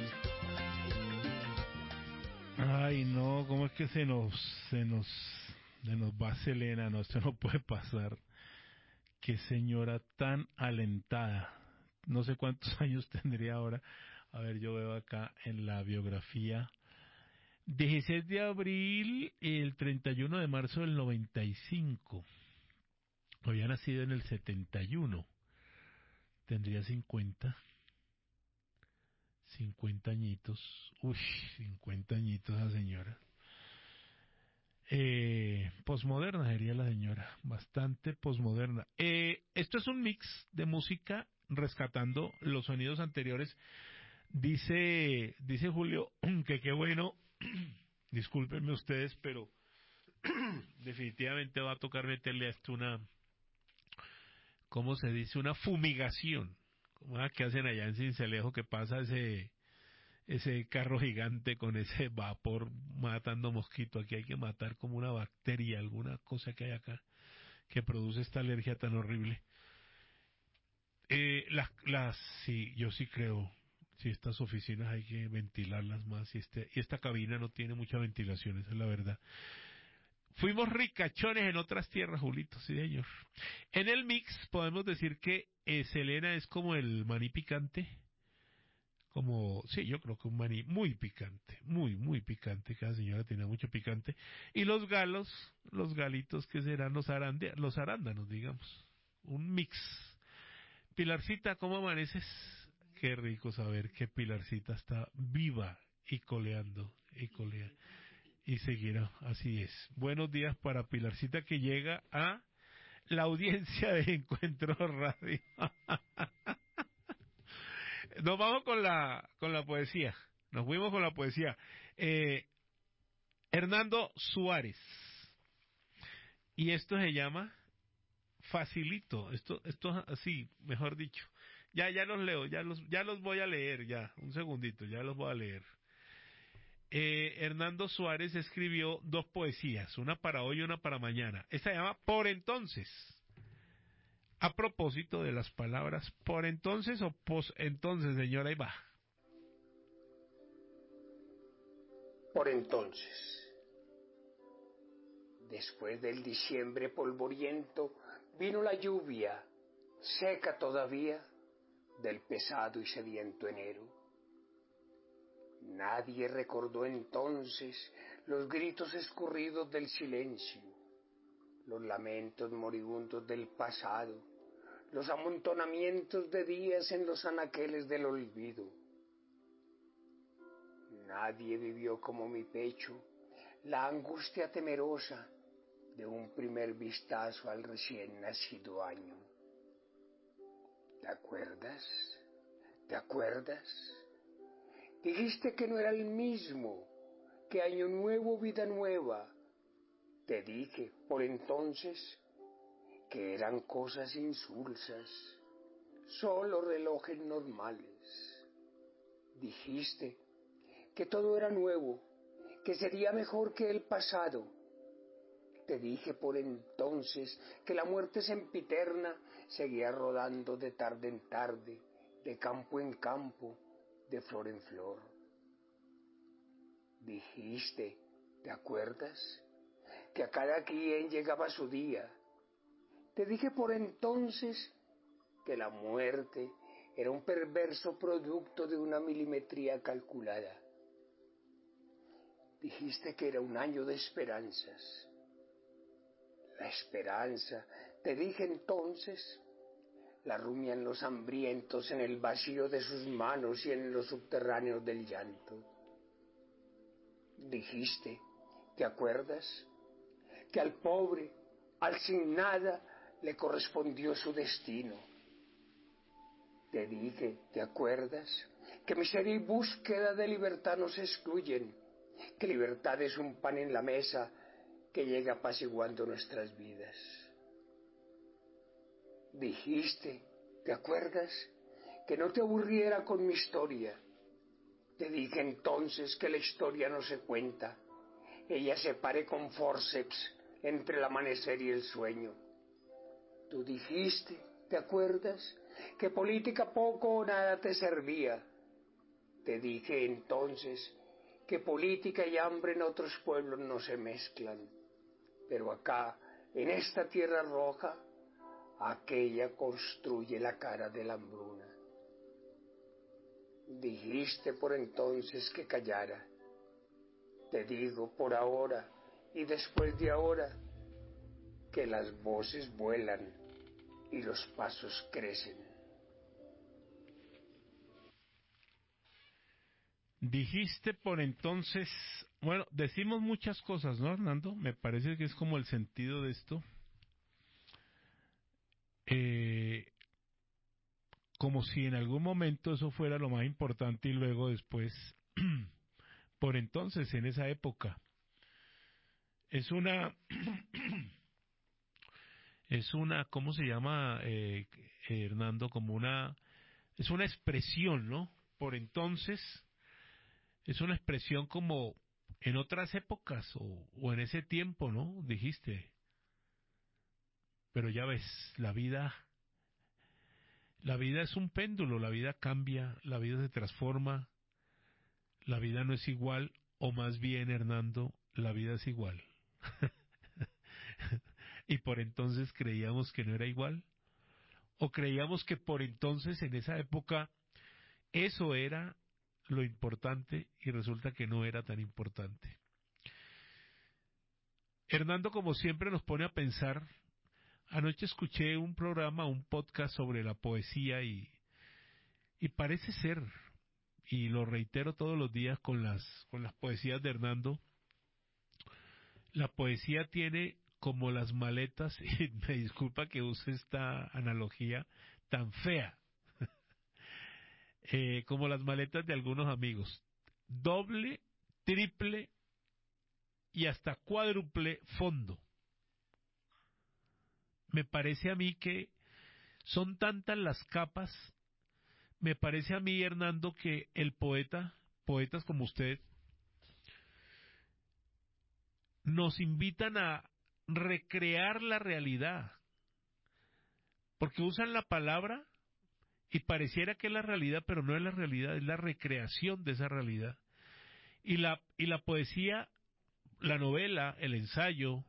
Ay, no, ¿cómo es que se nos, se nos Se nos va Selena, no, esto no puede pasar. Qué señora tan alentada. No sé cuántos años tendría ahora. A ver, yo veo acá en la biografía. dieciséis de abril, el treinta y uno de marzo del noventa y cinco. Había nacido en el setenta y uno. Tendría cincuenta. cincuenta añitos. Uy, cincuenta añitos esa señora. Eh, posmoderna sería la señora, bastante posmoderna. Eh, esto es un mix de música rescatando los sonidos anteriores. Dice, dice Julio que qué bueno, discúlpenme ustedes, pero definitivamente va a tocar meterle a esto una, ¿cómo se dice? Una fumigación, como la que hacen allá en Sincelejo, que pasa ese ese carro gigante con ese vapor matando mosquitos. Aquí hay que matar como una bacteria, alguna cosa que hay acá que produce esta alergia tan horrible. Eh, las, las, sí, yo sí creo, si estas oficinas hay que ventilarlas más y este, y esta cabina no tiene mucha ventilación, esa es la verdad. Fuimos ricachones en otras tierras, Julito, sí señor. En el mix podemos decir que eh, Selena es como el maní picante. Como, sí, yo creo que un maní muy picante, muy, muy picante, cada señora tenía mucho picante, y los galos, los galitos que serán los, arande, los arándanos, digamos, un mix. Pilarcita, ¿cómo amaneces? Qué rico saber que Pilarcita está viva y coleando, y colea, y seguirá, así es. Buenos días para Pilarcita que llega a la audiencia de Encuentro Radio. Nos vamos con la con la poesía. Nos fuimos con la poesía. Eh, Hernando Suárez. Y esto se llama Facilito. Esto esto así, mejor dicho. Ya ya los leo, ya los ya los voy a leer ya. Un segundito, ya los voy a leer. Eh, Hernando Suárez escribió dos poesías, una para hoy y una para mañana. Esta se llama Por entonces. A propósito de las palabras por entonces o pos entonces, señora, ahí va. Por entonces, después del diciembre polvoriento, vino la lluvia, seca todavía, del pesado y sediento enero. Nadie recordó entonces los gritos escurridos del silencio, los lamentos moribundos del pasado, los amontonamientos de días en los anaqueles del olvido. Nadie vivió como mi pecho la angustia temerosa de un primer vistazo al recién nacido año. ¿Te acuerdas? ¿Te acuerdas? Dijiste que no era el mismo, que año nuevo, vida nueva. Te dije por entonces que eran cosas insulsas, solo relojes normales. Dijiste que todo era nuevo, que sería mejor que el pasado. Te dije por entonces que la muerte sempiterna seguía rodando de tarde en tarde, de campo en campo, de flor en flor. Dijiste, ¿te acuerdas? Que a cada quien llegaba su día. Te dije por entonces que la muerte era un perverso producto de una milimetría calculada. Dijiste que era un año de esperanzas. La esperanza, te dije entonces, la rumian los hambrientos en el vacío de sus manos y en los subterráneos del llanto. Dijiste, ¿te acuerdas? Que al pobre, al sin nada, le correspondió su destino. Te dije, ¿te acuerdas? Que miseria y búsqueda de libertad nos excluyen, que libertad es un pan en la mesa que llega apaciguando nuestras vidas. Dijiste, ¿te acuerdas? Que no te aburriera con mi historia. Te dije entonces que la historia no se cuenta, ella se pare con forceps entre el amanecer y el sueño. Tú dijiste, ¿te acuerdas? Que política poco o nada te servía. Te dije entonces que política y hambre en otros pueblos no se mezclan. pero acá, en esta tierra roja, aquella construye la cara de la hambruna. Dijiste por entonces que callara, te digo por ahora y después de ahora, que las voces vuelan y los pasos crecen. Dijiste por entonces, bueno, decimos muchas cosas, ¿no, Hernando? Me parece que es como el sentido de esto. Eh, como si en algún momento eso fuera lo más importante y luego después, por entonces, en esa época. Es una, es una, ¿cómo se llama, eh, Hernando? Como una, es una expresión, ¿no? Por entonces, es una expresión como en otras épocas o, o en ese tiempo, ¿no? Dijiste. Pero ya ves, la vida, la vida es un péndulo, la vida cambia, la vida se transforma, la vida no es igual, o más bien, Hernando, la vida es igual. Y por entonces creíamos que no era igual, o creíamos que por entonces en esa época eso era lo importante y resulta que no era tan importante. Hernando, como siempre, nos pone a pensar. Anoche escuché un programa, un podcast sobre la poesía y, y parece ser, y lo reitero todos los días con las, con las poesías de Hernando, la poesía tiene como las maletas, y me disculpa que use esta analogía tan fea, eh, como las maletas de algunos amigos, doble, triple y hasta cuádruple fondo. Me parece a mí que son tantas las capas, me parece a mí, Hernando, que el poeta, poetas como usted, nos invitan a recrear la realidad, porque usan la palabra y pareciera que es la realidad, pero no es la realidad, es la recreación de esa realidad. Y la, y la poesía, la novela, el ensayo,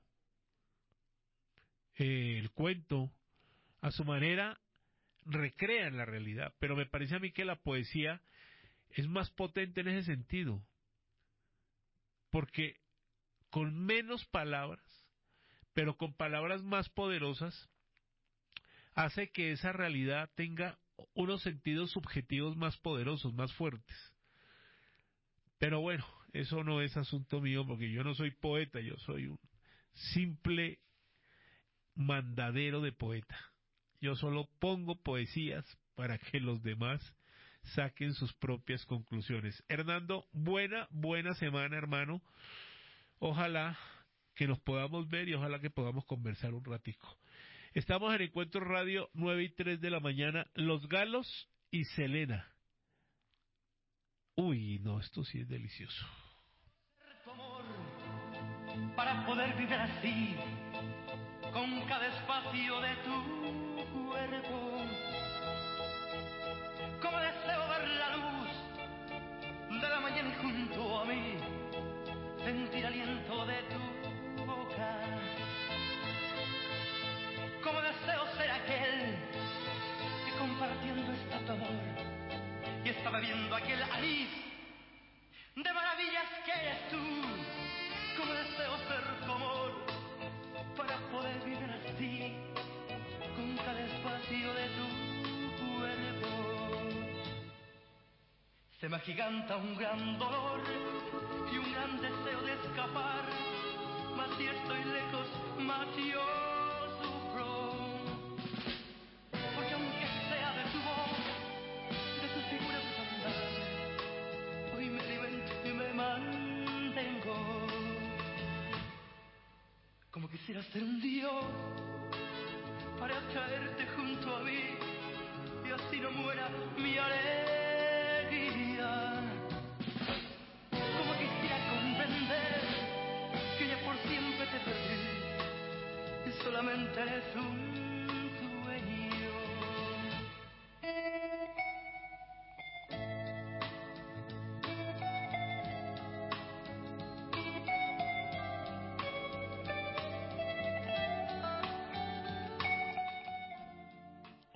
eh, el cuento, a su manera recrean la realidad, pero me parece a mí que la poesía es más potente en ese sentido, porque con menos palabras, pero con palabras más poderosas, hace que esa realidad tenga unos sentidos subjetivos más poderosos, más fuertes. Pero bueno, eso no es asunto mío, porque yo no soy poeta, yo soy un simple mandadero de poeta. Yo solo pongo poesías para que los demás saquen sus propias conclusiones. Hernando, buena, buena semana, hermano. Ojalá que nos podamos ver y ojalá que podamos conversar un ratico. Estamos en Encuentro Radio, nueve y tres de la mañana, Los Galos y Selena. Uy, no, esto sí es delicioso. Tu amor, para poder vivir así, con cada espacio de tu cuerpo, como deseo ver la luz de la mañana y junto a mí sentir aliento de tu boca, como deseo ser aquel que compartiendo esta dolor y está bebiendo aquel anís de maravillas que eres tú, como deseo ser tu amor para poder vivir así con cada espacio de tu cuerpo. Se me agiganta un gran dolor y un gran deseo de escapar, mas si estoy lejos, más yo sufro, porque aunque sea de tu voz, de tu figura de andar, hoy me alimento y me mantengo, como quisiera ser un dios para traerte junto a mí y así no muera mi alegría, como quisiera comprender que ya por siempre te perdí y solamente eres un sueño.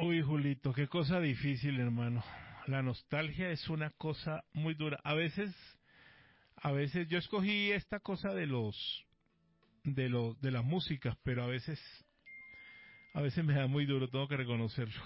Uy, Julito, qué cosa difícil, hermano. La nostalgia es una cosa muy dura. A veces, a veces yo escogí esta cosa de los, de los, de las músicas, pero a veces, a veces me da muy duro, tengo que reconocerlo.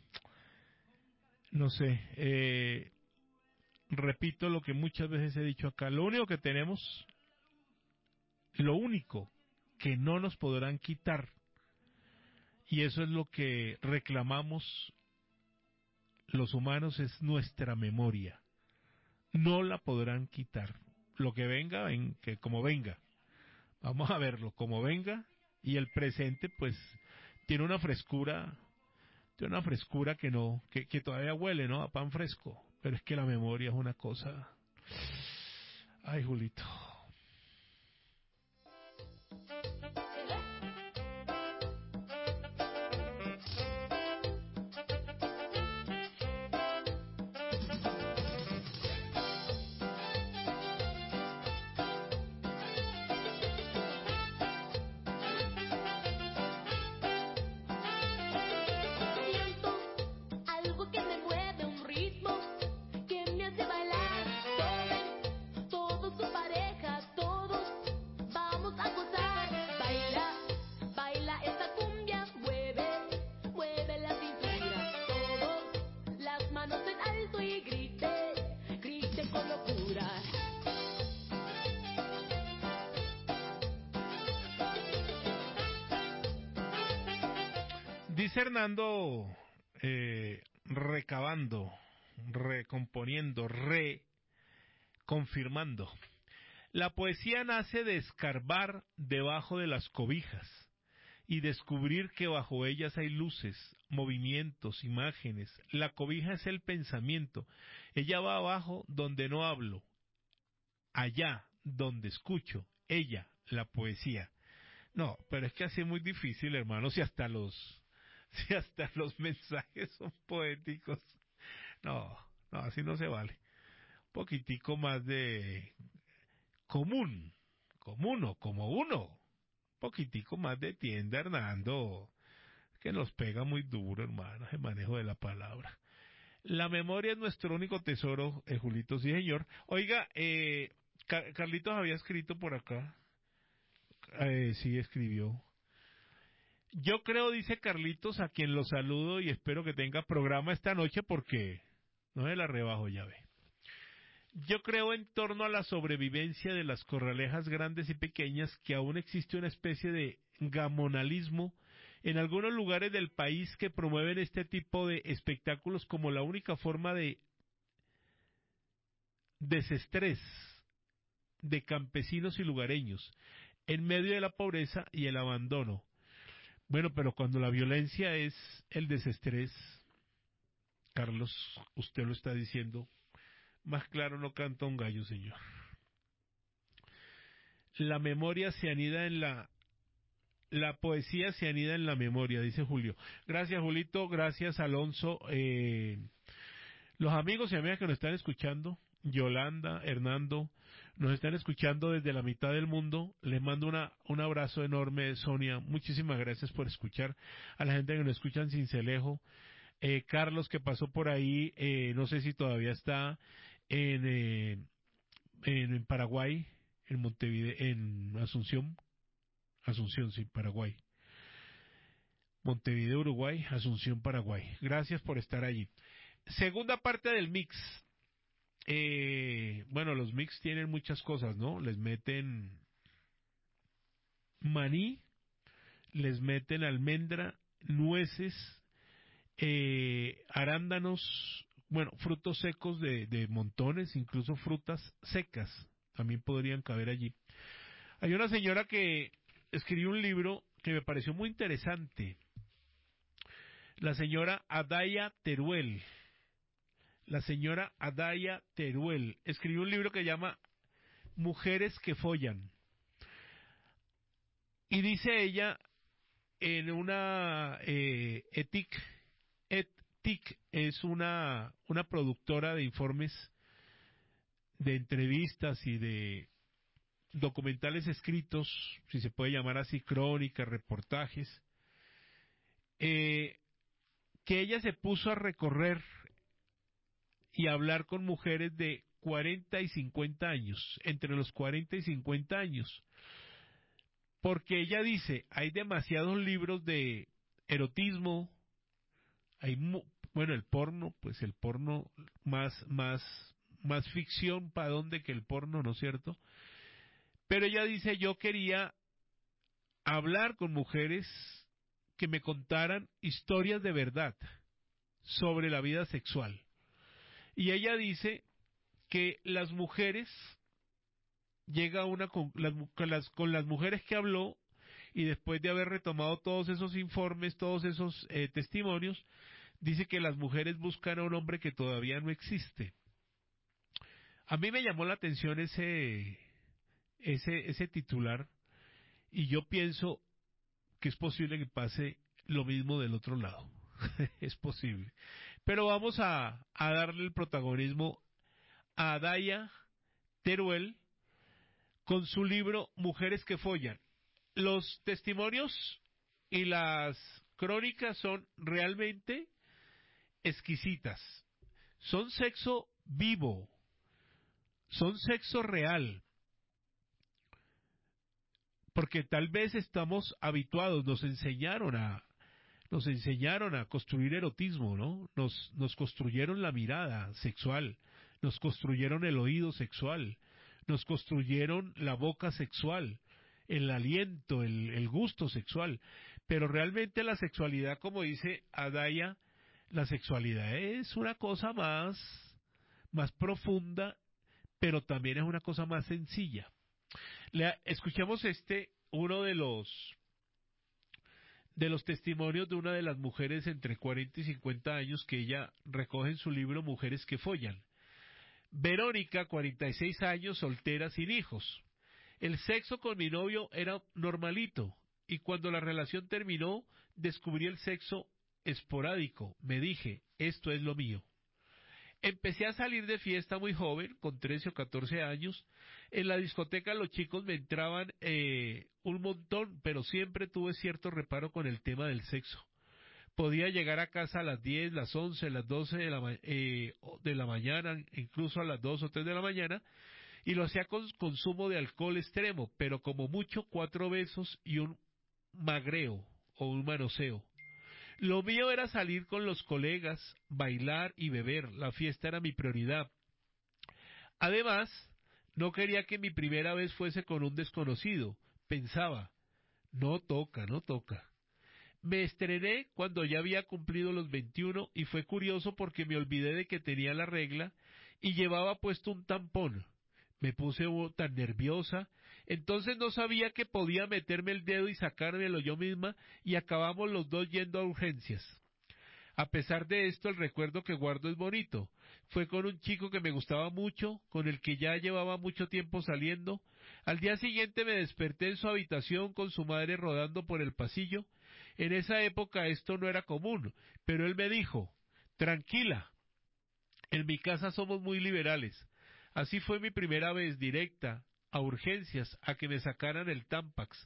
No sé, eh, repito lo que muchas veces he dicho acá. Lo único que tenemos, lo único que no nos podrán quitar, y eso es lo que reclamamos los humanos, es nuestra memoria. No la podrán quitar. Lo que venga, ven, que como venga. Vamos a verlo, como venga. Y el presente, pues, tiene una frescura, tiene una frescura que no, que, que todavía huele, ¿no? A pan fresco. Pero es que la memoria es una cosa. Ay, Julito. Dice Hernando, eh, recabando, recomponiendo, reconfirmando. La poesía nace de escarbar debajo de las cobijas y descubrir que bajo ellas hay luces, movimientos, imágenes. La cobija es el pensamiento. Ella va abajo donde no hablo, allá donde escucho. Ella, la poesía. No, pero es que así es muy difícil, hermano, si hasta los... Si hasta los mensajes son poéticos. No, no, así no se vale. Un poquitico más de común, comuno, como uno. Un poquitico más de tienda, Hernando, que nos pega muy duro, hermano, el manejo de la palabra. La memoria es nuestro único tesoro, eh, Julito, sí, señor. Oiga, eh, Car Carlitos había escrito por acá. Eh, sí, escribió. Yo creo, dice Carlitos, a quien lo saludo y espero que tenga programa esta noche porque no se la rebajo, ya ve. Yo creo en torno a la sobrevivencia de las corralejas grandes y pequeñas que aún existe una especie de gamonalismo en algunos lugares del país que promueven este tipo de espectáculos como la única forma de desestrés de campesinos y lugareños en medio de la pobreza y el abandono. Bueno, pero cuando la violencia es el desestrés, Carlos, usted lo está diciendo, más claro no canta un gallo, señor. La memoria se anida en la... La poesía se anida en la memoria, dice Julio. Gracias, Julito, gracias, Alonso. Eh, los amigos y amigas que nos están escuchando, Yolanda, Hernando, nos están escuchando desde la mitad del mundo. Les mando una, un abrazo enorme, Sonia. Muchísimas gracias por escuchar. A la gente que nos escucha en Cincelejo. Eh, Carlos, que pasó por ahí, eh, no sé si todavía está en, eh, en, en Paraguay, en Montevideo, en Asunción. Asunción, sí, Paraguay. Montevideo, Uruguay, Asunción, Paraguay. Gracias por estar allí. Segunda parte del mix. Eh, bueno, los mix tienen muchas cosas, ¿no? Les meten maní, les meten almendra, nueces, eh, arándanos, bueno, frutos secos de, de montones, incluso frutas secas también podrían caber allí. Hay una señora que escribió un libro que me pareció muy interesante, la señora Adaya Teruel. La señora Adaya Teruel escribió un libro que se llama Mujeres que follan. Y dice ella en una eh, ETIC, ETIC es una, una productora de informes, de entrevistas y de documentales escritos, si se puede llamar así, crónicas, reportajes, eh, que ella se puso a recorrer y a hablar con mujeres de cuarenta y cincuenta años, entre los cuarenta y cincuenta años, porque ella dice, hay demasiados libros de erotismo, hay mu bueno, el porno, pues el porno más más más ficción para dónde que el porno, ¿no es cierto? Pero ella dice, yo quería hablar con mujeres que me contaran historias de verdad sobre la vida sexual. Y ella dice que las mujeres, llega una con las, con las, con las mujeres que habló, y después de haber retomado todos esos informes, todos esos eh, testimonios, dice que las mujeres buscan a un hombre que todavía no existe. A mí me llamó la atención ese, ese, ese titular, y yo pienso que es posible que pase lo mismo del otro lado. Es posible. Pero vamos a, a darle el protagonismo a Daya Teruel con su libro Mujeres que follan. Los testimonios y las crónicas son realmente exquisitas. Son sexo vivo. Son sexo real. Porque tal vez estamos habituados, nos enseñaron a nos enseñaron a construir erotismo, ¿no? Nos nos construyeron la mirada sexual, nos construyeron el oído sexual, nos construyeron la boca sexual, el aliento, el, el gusto sexual, pero realmente la sexualidad, como dice Adaya, la sexualidad es una cosa más más profunda, pero también es una cosa más sencilla. Le, escuchamos este, uno de los de los testimonios de una de las mujeres entre cuarenta y cincuenta años que ella recoge en su libro Mujeres que follan. Verónica, cuarenta y seis años, soltera, sin hijos. El sexo con mi novio era normalito, y cuando la relación terminó, descubrí el sexo esporádico. Me dije, esto es lo mío. Empecé a salir de fiesta muy joven, con trece o catorce años. En la discoteca los chicos me entraban eh, un montón, pero siempre tuve cierto reparo con el tema del sexo. Podía llegar a casa a las diez, las once, las doce de la, eh, de la mañana, incluso a las dos o tres de la mañana, y lo hacía con consumo de alcohol extremo, pero como mucho cuatro besos y un magreo o un manoseo. Lo mío era salir con los colegas, bailar y beber. La fiesta era mi prioridad. Además, no quería que mi primera vez fuese con un desconocido. Pensaba, no toca, no toca. Me estrené cuando ya había cumplido los veintiuno y fue curioso porque me olvidé de que tenía la regla y llevaba puesto un tampón. Me puse tan nerviosa, entonces no sabía que podía meterme el dedo y sacármelo yo misma y acabamos los dos yendo a urgencias. A pesar de esto, el recuerdo que guardo es bonito. Fue con un chico que me gustaba mucho, con el que ya llevaba mucho tiempo saliendo. Al día siguiente me desperté en su habitación con su madre rodando por el pasillo. En esa época esto no era común, pero él me dijo, tranquila, en mi casa somos muy liberales. Así fue mi primera vez directa a urgencias a que me sacaran el Tampax.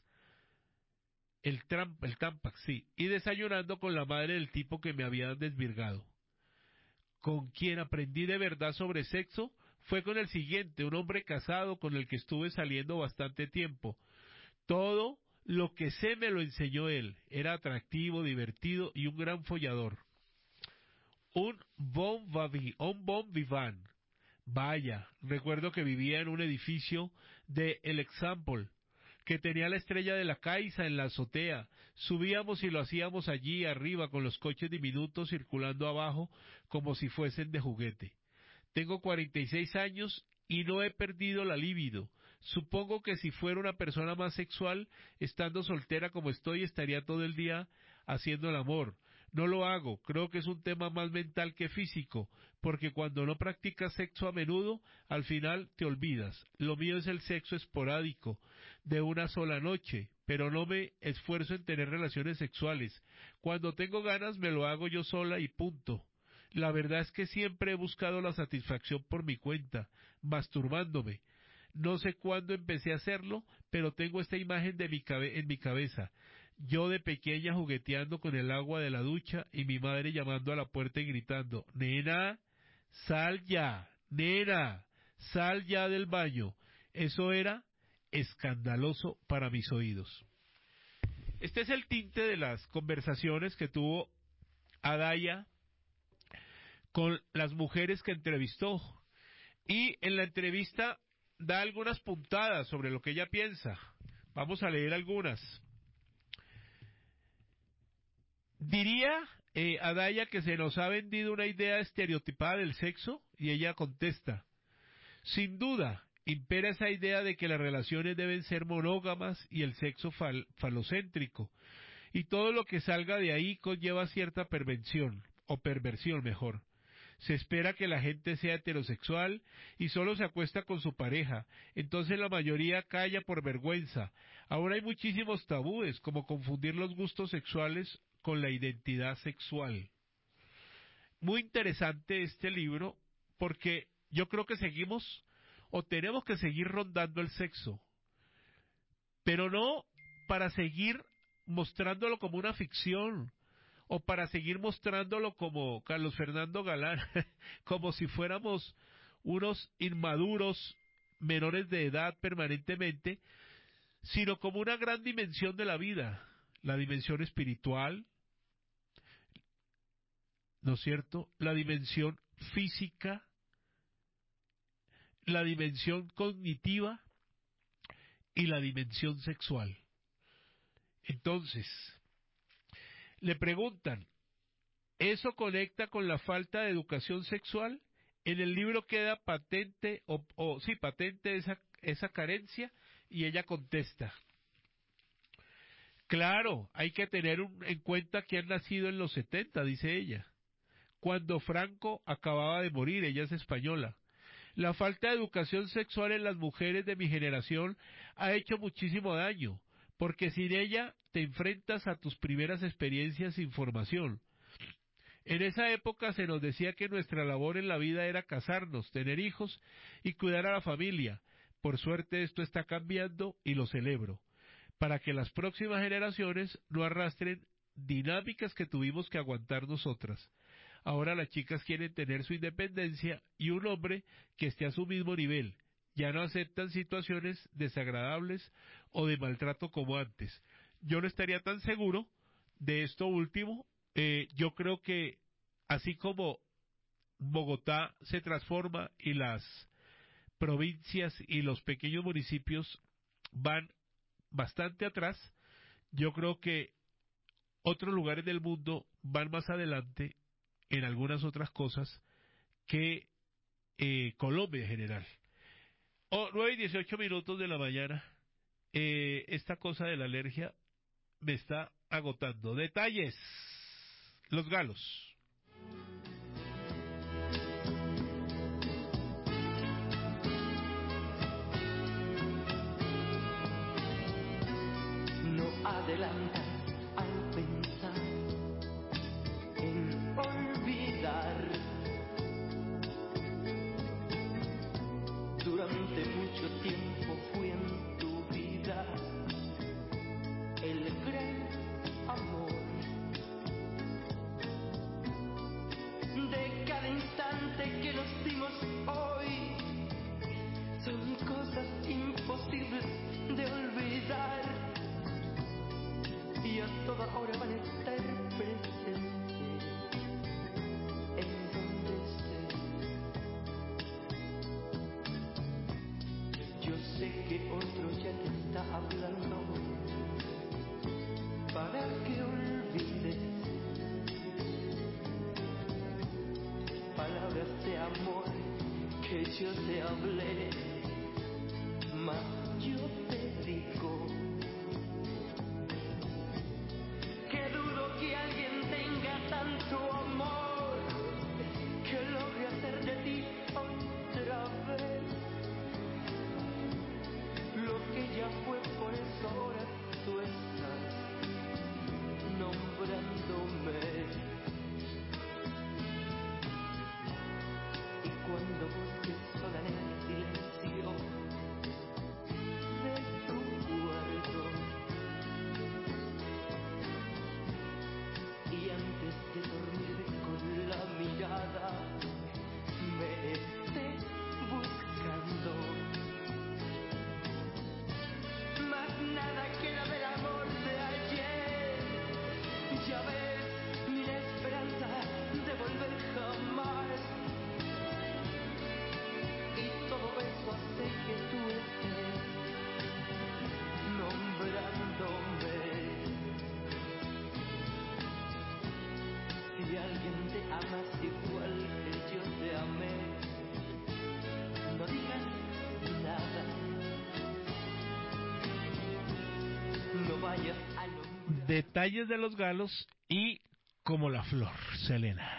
El, tram, el Tampax, sí. Y desayunando con la madre del tipo que me había desvirgado. Con quien aprendí de verdad sobre sexo fue con el siguiente, un hombre casado con el que estuve saliendo bastante tiempo. Todo lo que sé me lo enseñó él. Era atractivo, divertido y un gran follador. Un bon, un bon vivant. Vaya, recuerdo que vivía en un edificio de El Example, que tenía la estrella de la Caixa en la azotea. Subíamos y lo hacíamos allí arriba con los coches diminutos circulando abajo como si fuesen de juguete. Tengo cuarenta y seis años y no he perdido la libido. Supongo que si fuera una persona más sexual, estando soltera como estoy, estaría todo el día haciendo el amor. No lo hago, creo que es un tema más mental que físico, porque cuando no practicas sexo a menudo, al final te olvidas. Lo mío es el sexo esporádico, de una sola noche, pero no me esfuerzo en tener relaciones sexuales. Cuando tengo ganas me lo hago yo sola y punto. La verdad es que siempre he buscado la satisfacción por mi cuenta, masturbándome. No sé cuándo empecé a hacerlo, pero tengo esta imagen de mi cabe- en mi cabeza. yo de pequeña jugueteando con el agua de la ducha y mi madre llamando a la puerta y gritando, nena, sal ya, nena, sal ya del baño. Eso era escandaloso para mis oídos. Este es el tinte de las conversaciones que tuvo Adaya con las mujeres que entrevistó. Y en la entrevista da algunas puntadas sobre lo que ella piensa. Vamos a leer algunas. Diría eh, Adaya que se nos ha vendido una idea estereotipada del sexo, y ella contesta, sin duda, impera esa idea de que las relaciones deben ser monógamas y el sexo fal falocéntrico, y todo lo que salga de ahí conlleva cierta perversión, o perversión mejor. Se espera que la gente sea heterosexual y solo se acuesta con su pareja, entonces la mayoría calla por vergüenza. Ahora hay muchísimos tabúes, como confundir los gustos sexuales con la identidad sexual. Muy interesante este libro, porque yo creo que seguimos, o tenemos que seguir rondando el sexo, pero no para seguir mostrándolo como una ficción, o para seguir mostrándolo como Carlos Fernando Galán, como si fuéramos unos inmaduros menores de edad permanentemente, sino como una gran dimensión de la vida, la dimensión espiritual, ¿no es cierto?, la dimensión física, la dimensión cognitiva y la dimensión sexual. Entonces, le preguntan, ¿eso conecta con la falta de educación sexual? En el libro queda patente, o, o sí, patente esa, esa carencia, y ella contesta, claro, hay que tener un, en cuenta que han nacido en los setenta, dice ella, cuando Franco acababa de morir, ella es española. La falta de educación sexual en las mujeres de mi generación ha hecho muchísimo daño, porque sin ella te enfrentas a tus primeras experiencias sin formación. En esa época se nos decía que nuestra labor en la vida era casarnos, tener hijos y cuidar a la familia. Por suerte esto está cambiando y lo celebro, para que las próximas generaciones no arrastren dinámicas que tuvimos que aguantar nosotras. Ahora las chicas quieren tener su independencia y un hombre que esté a su mismo nivel. Ya no aceptan situaciones desagradables o de maltrato como antes. Yo no estaría tan seguro de esto último. Eh, yo creo que así como Bogotá se transforma y las provincias y los pequeños municipios van bastante atrás, yo creo que otros lugares del mundo van más adelante en algunas otras cosas que eh, Colombia en general. Oh, nueve y dieciocho minutos de la mañana. Eh, esta cosa de la alergia me está agotando. Detalles. Los galos. No adelantas al pensar en olvidar. Durante mucho tiempo fui en tu vida el gran amor. De cada instante que nos dimos hoy son cosas imposibles de olvidar, y a toda hora van a estar presentes en donde estés. Yo sé que otro ya te está hablando para que olvides palabras de amor que yo te hablé, mas yo te digo que dudo que alguien tenga tanto amor que logre hacer de ti otra vez lo que ya fue. Por eso ahora tú estás nombrándome, y cuando busques sola en el silencio si alguien te ama igual que yo te amé, no digas nada, no vayas a nombrar. Detalles de los galos y Como la flor, Selena.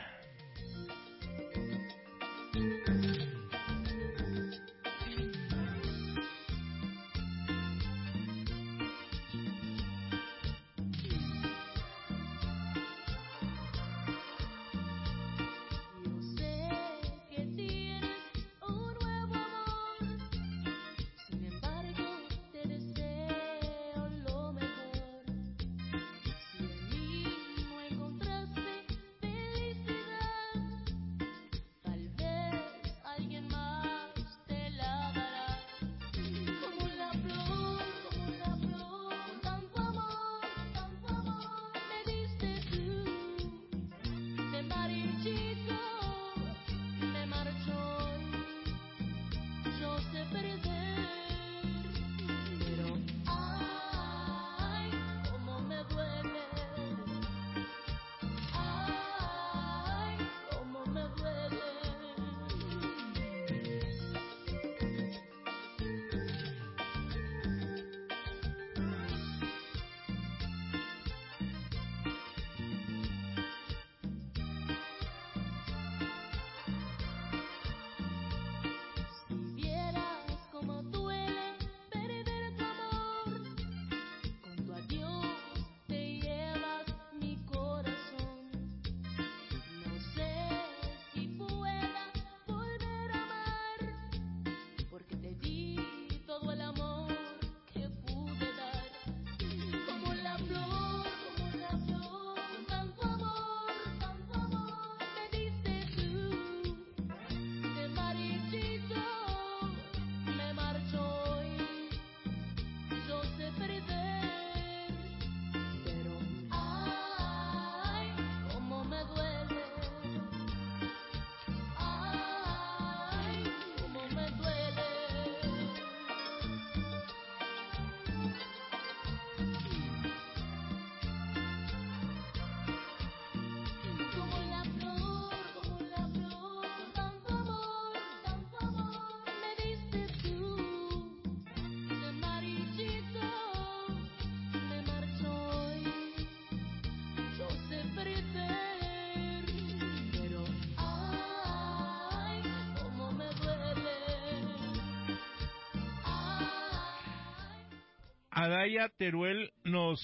Adaya Teruel nos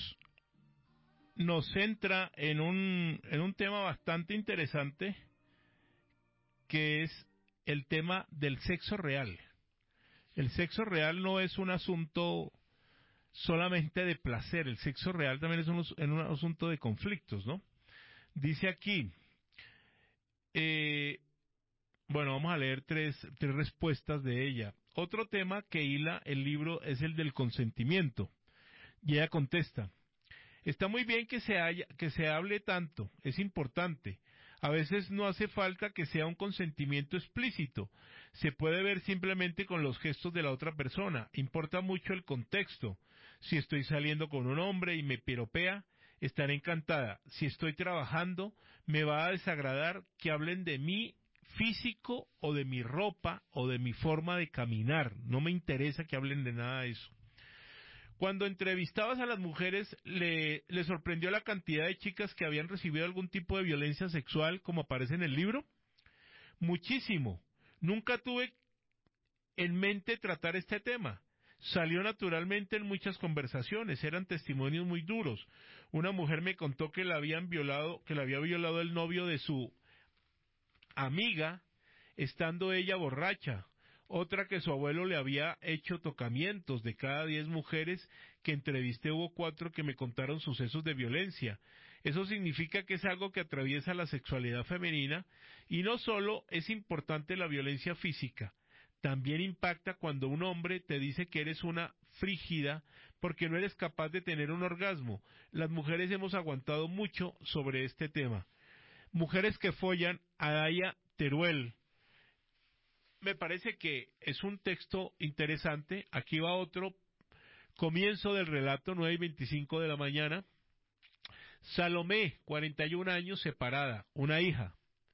nos centra en un en un tema bastante interesante, que es el tema del sexo real. El sexo real no es un asunto solamente de placer, el sexo real también es un, en un asunto de conflictos, ¿no? Dice aquí, eh, bueno, vamos a leer tres, tres respuestas de ella. Otro tema que hila el libro es el del consentimiento. Y ella contesta, está muy bien que se, haya, que se hable tanto, es importante. A veces no hace falta que sea un consentimiento explícito, se puede ver simplemente con los gestos de la otra persona, importa mucho el contexto. Si estoy saliendo con un hombre y me piropea, estaré encantada. Si estoy trabajando, me va a desagradar que hablen de mí físico o de mi ropa o de mi forma de caminar, no me interesa que hablen de nada de eso. Cuando entrevistabas a las mujeres, ¿le, le sorprendió la cantidad de chicas que habían recibido algún tipo de violencia sexual, como aparece en el libro? Muchísimo. Nunca tuve en mente tratar este tema. Salió naturalmente en muchas conversaciones, eran testimonios muy duros. Una mujer me contó que la habían violado, que la había violado el novio de su amiga, estando ella borracha. Otra que su abuelo le había hecho tocamientos. De cada diez mujeres que entrevisté hubo cuatro que me contaron sucesos de violencia. Eso significa que es algo que atraviesa la sexualidad femenina, y no solo es importante la violencia física, también impacta cuando un hombre te dice que eres una frígida porque no eres capaz de tener un orgasmo. Las mujeres hemos aguantado mucho sobre este tema. Mujeres que follan, Adaya Teruel. Me parece que es un texto interesante. Aquí va otro, comienzo del relato, nueve y veinticinco de la mañana. Salomé, cuarenta y un años, separada, una hija.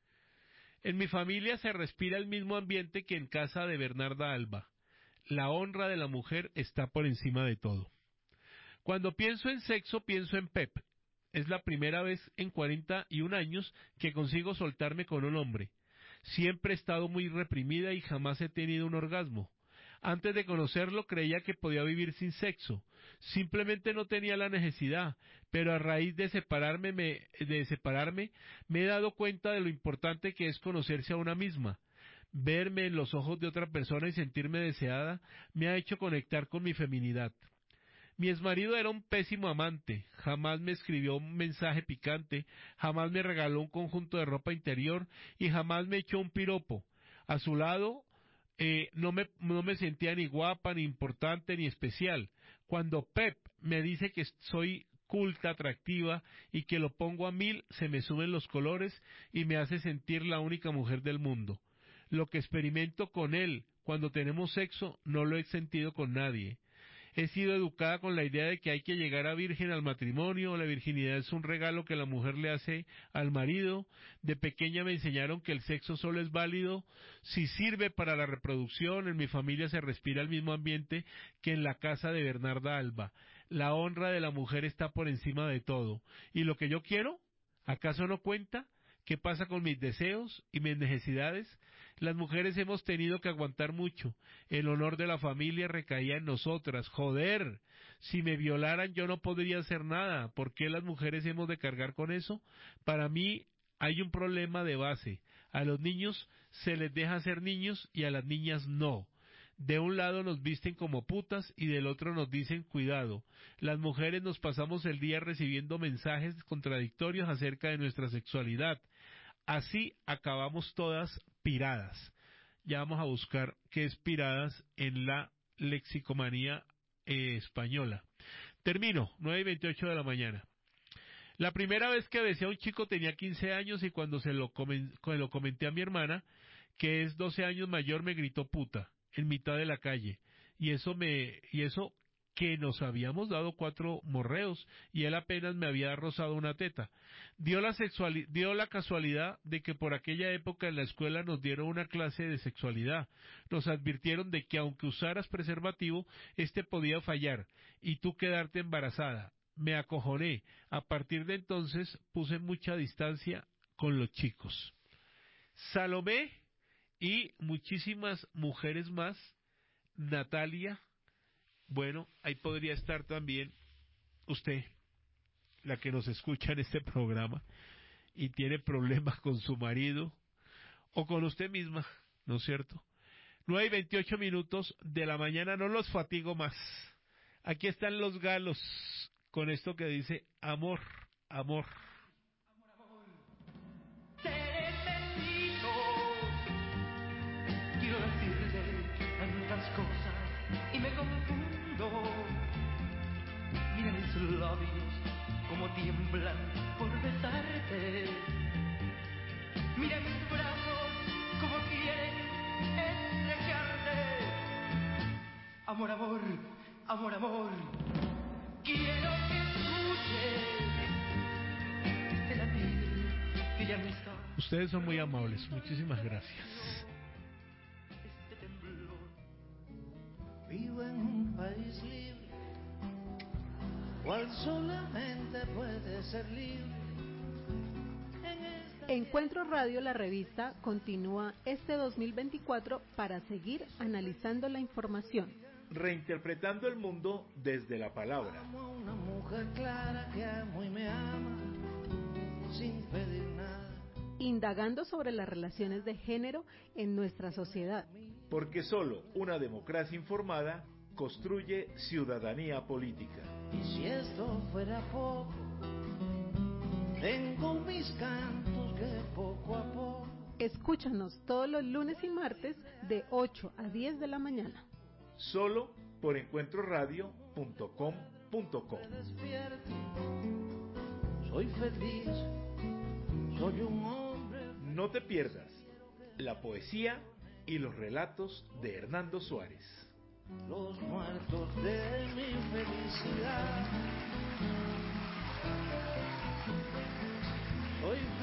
En mi familia se respira el mismo ambiente que en casa de Bernarda Alba. La honra de la mujer está por encima de todo. Cuando pienso en sexo, pienso en Pep. Es la primera vez en cuarenta y un años que consigo soltarme con un hombre. Siempre he estado muy reprimida y jamás he tenido un orgasmo. Antes de conocerlo creía que podía vivir sin sexo. Simplemente no tenía la necesidad, pero a raíz de separarme, me, de separarme me he dado cuenta de lo importante que es conocerse a una misma. Verme en los ojos de otra persona y sentirme deseada me ha hecho conectar con mi feminidad. Mi exmarido era un pésimo amante, jamás me escribió un mensaje picante, jamás me regaló un conjunto de ropa interior y jamás me echó un piropo. A su lado eh, no, me, no me sentía ni guapa, ni importante, ni especial. Cuando Pep me dice que soy culta, atractiva y que lo pongo a mil, se me suben los colores y me hace sentir la única mujer del mundo. Lo que experimento con él cuando tenemos sexo no lo he sentido con nadie. He sido educada con la idea de que hay que llegar a virgen al matrimonio, la virginidad es un regalo que la mujer le hace al marido. De pequeña me enseñaron que el sexo solo es válido si sirve para la reproducción. En mi familia se respira el mismo ambiente que en la casa de Bernarda Alba. La honra de la mujer está por encima de todo. ¿Y lo que yo quiero? ¿Acaso no cuenta? ¿Qué pasa con mis deseos y mis necesidades? Las mujeres hemos tenido que aguantar mucho. El honor de la familia recaía en nosotras. Joder, si me violaran yo no podría hacer nada. ¿Por qué las mujeres hemos de cargar con eso? Para mí hay un problema de base. A los niños se les deja ser niños y a las niñas no. De un lado nos visten como putas y del otro nos dicen cuidado. Las mujeres nos pasamos el día recibiendo mensajes contradictorios acerca de nuestra sexualidad. Así acabamos todas piradas. Ya vamos a buscar qué es piradas en la lexicomanía eh, española. Termino, nueve y veintiocho de la mañana. La primera vez que besé a un chico tenía quince años y cuando se lo, comen, lo comenté a mi hermana, que es doce años mayor, me gritó puta en mitad de la calle. Y eso me, y eso que nos habíamos dado cuatro morreos y él apenas me había rozado una teta. Dio la sexuali- dio la casualidad de que por aquella época en la escuela nos dieron una clase de sexualidad. Nos advirtieron de que aunque usaras preservativo, este podía fallar y tú quedarte embarazada. Me acojoné. A partir de entonces puse mucha distancia con los chicos. Salomé y muchísimas mujeres más. Natalia, bueno, ahí podría estar también usted, la que nos escucha en este programa y tiene problemas con su marido o con usted misma, ¿no es cierto? nueve y veintiocho minutos de la mañana, no los fatigo más. Aquí están los galos con esto que dice amor, amor. Te necesito, quiero decirle tantas cosas y me confundo. Mira mis labios como tiemblan por besarte. Mira mis brazos como quieren estrecharte. Amor, amor, amor, amor. Quiero que escuches este latir que ya me está. Ustedes son muy amables, muchísimas gracias. Este temblor. Vivo en un país libre, cual solamente puede ser libre. En esta Encuentro Radio, la revista, continúa este dos mil veinticuatro para seguir analizando la información. Reinterpretando el mundo desde la palabra. amo a una mujer clara que amo y me ama sin pedir nada. Indagando sobre las relaciones de género en nuestra sociedad. Porque solo una democracia informada construye ciudadanía política. Y si esto fuera poco, tengo mis cantos que poco a poco. Escúchanos todos los lunes y martes de ocho a diez de la mañana. Solo por encuentro radio punto com punto co. Me despierto, soy feliz, soy un hombre. No te pierdas la poesía y los relatos de Hernando Suárez. Los muertos de mi felicidad Hoy